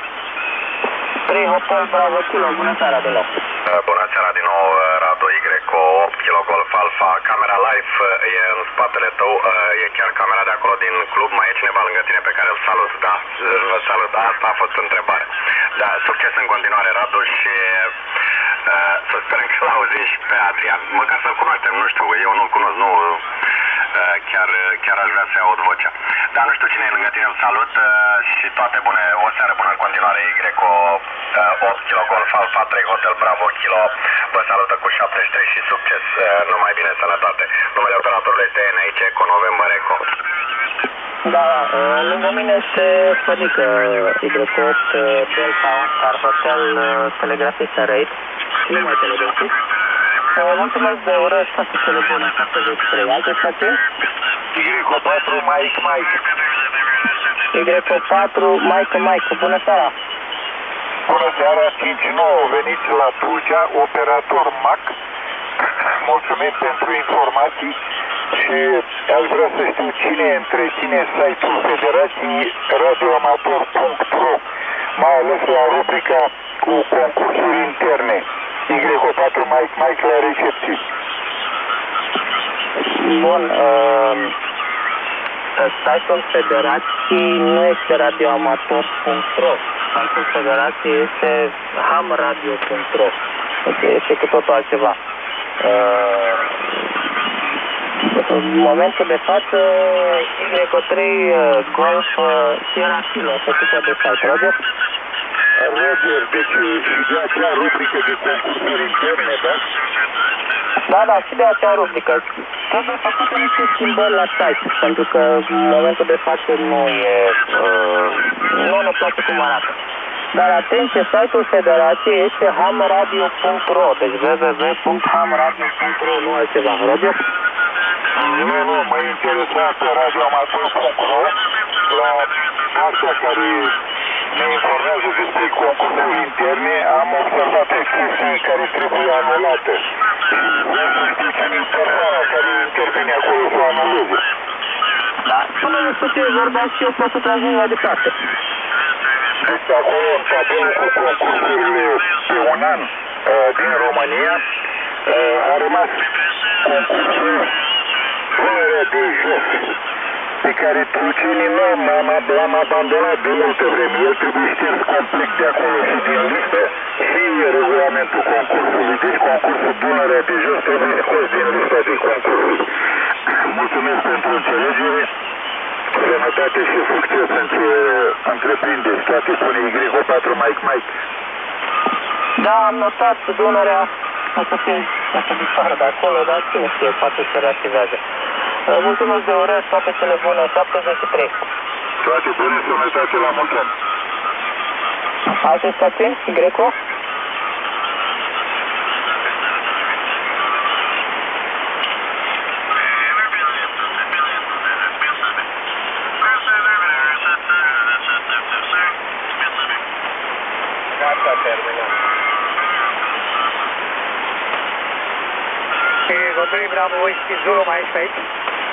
3 Hotel Bravo Kilo, bună seara de nou. Bună seara din nou, Radu, Greco 8 Kilo Golf Alpha. Camera live e în spatele tău, e chiar camera de acolo din club. Mai e cineva lângă tine pe care îl salut, da? Îl salut, asta a fost întrebare. Da, succes în continuare, Radu, și să sperăm că l-auzim și pe Adrian. Măcar să-l cunoaștem, nu știu, eu nu-l cunosc, nu... Chiar aș vrea să-i aud vocea. Dar nu știu cine e lângă tine, îl salut și toate bune, o seară bună în continuare. Greco 8 Kilo Golf Alpha 3 Hotel Bravo Kilo vă salută cu 73 și succes, numai bine, sănătate. Numele operatorului este NIC Eco November Eco. Da, lângă mine este Fănică, Greco 8 Delta Oscar Hotel, telegrafist în raid, nu mai telegrafist. Mulțumesc de urări, toate cele bune, 73. Alte stațiuni? Greco 4 Mike. Greco 4 Mike, bună seara! Bună seara, 5-9, veniți la Tulcea, operator MAC. Mulțumim pentru informații și aș vrea să știu cine întreține site-ul Federației radioamator.ro, mai ales la rubrica cu concursuri interne. Greco 4 Mike la recepție. Bun, site-ul Federației nu este radioamator.ro. site-ul Federației este hamradio.ro. Deci este cu totul altceva. În momentul de față, Y3 Golf Sierra Kilo, pe tipul de site. Roger? Roger, deci și de acea rubrică de concursuri interne, da? Da, și de acea rubrică. Trebuie făcute niște schimbări la site, pentru că în momentul de față nu ne place cum arată. Dar atenție, site-ul Federației este hamradio.ro, deci www.hamradio.ro, nu altceva. Roger? Nu, mă interesa pe radioamator.ro la partea care ne informează despre concursuri interne, am observat excepții care trebuie anulate. Vreau să știu cine e persoana care intervine acolo să o anuleze. Da, până despre ce e vorba și eu pot să transmit mai departe. Deci acolo în tabelul cu concursurile pe un an din România a rămas concursul Vânărea de Jos, pe care Trucinii l-am abandonat de multă vreme. El trebuie șters complet de acolo și din listă și regulamentul concursului. Deci concursul Dunărea de Jos trebuie scos din lista de concursuri. Mulțumesc pentru înțelegere, sănătate și succes în ce întreprindeți. Toate pune Y4 Mike. Da, am notat Dunărea, o să dispară de acolo, dar cine știe, poate se reactivează. Mulțumesc de urez, toate cele bune, 73. Toate bune, sănătate, la mulți ani. Alte stațiuni? Greco? Gata, terminat. Gotoi, Bravo, Whiskey Zulu, mai ești pe aici?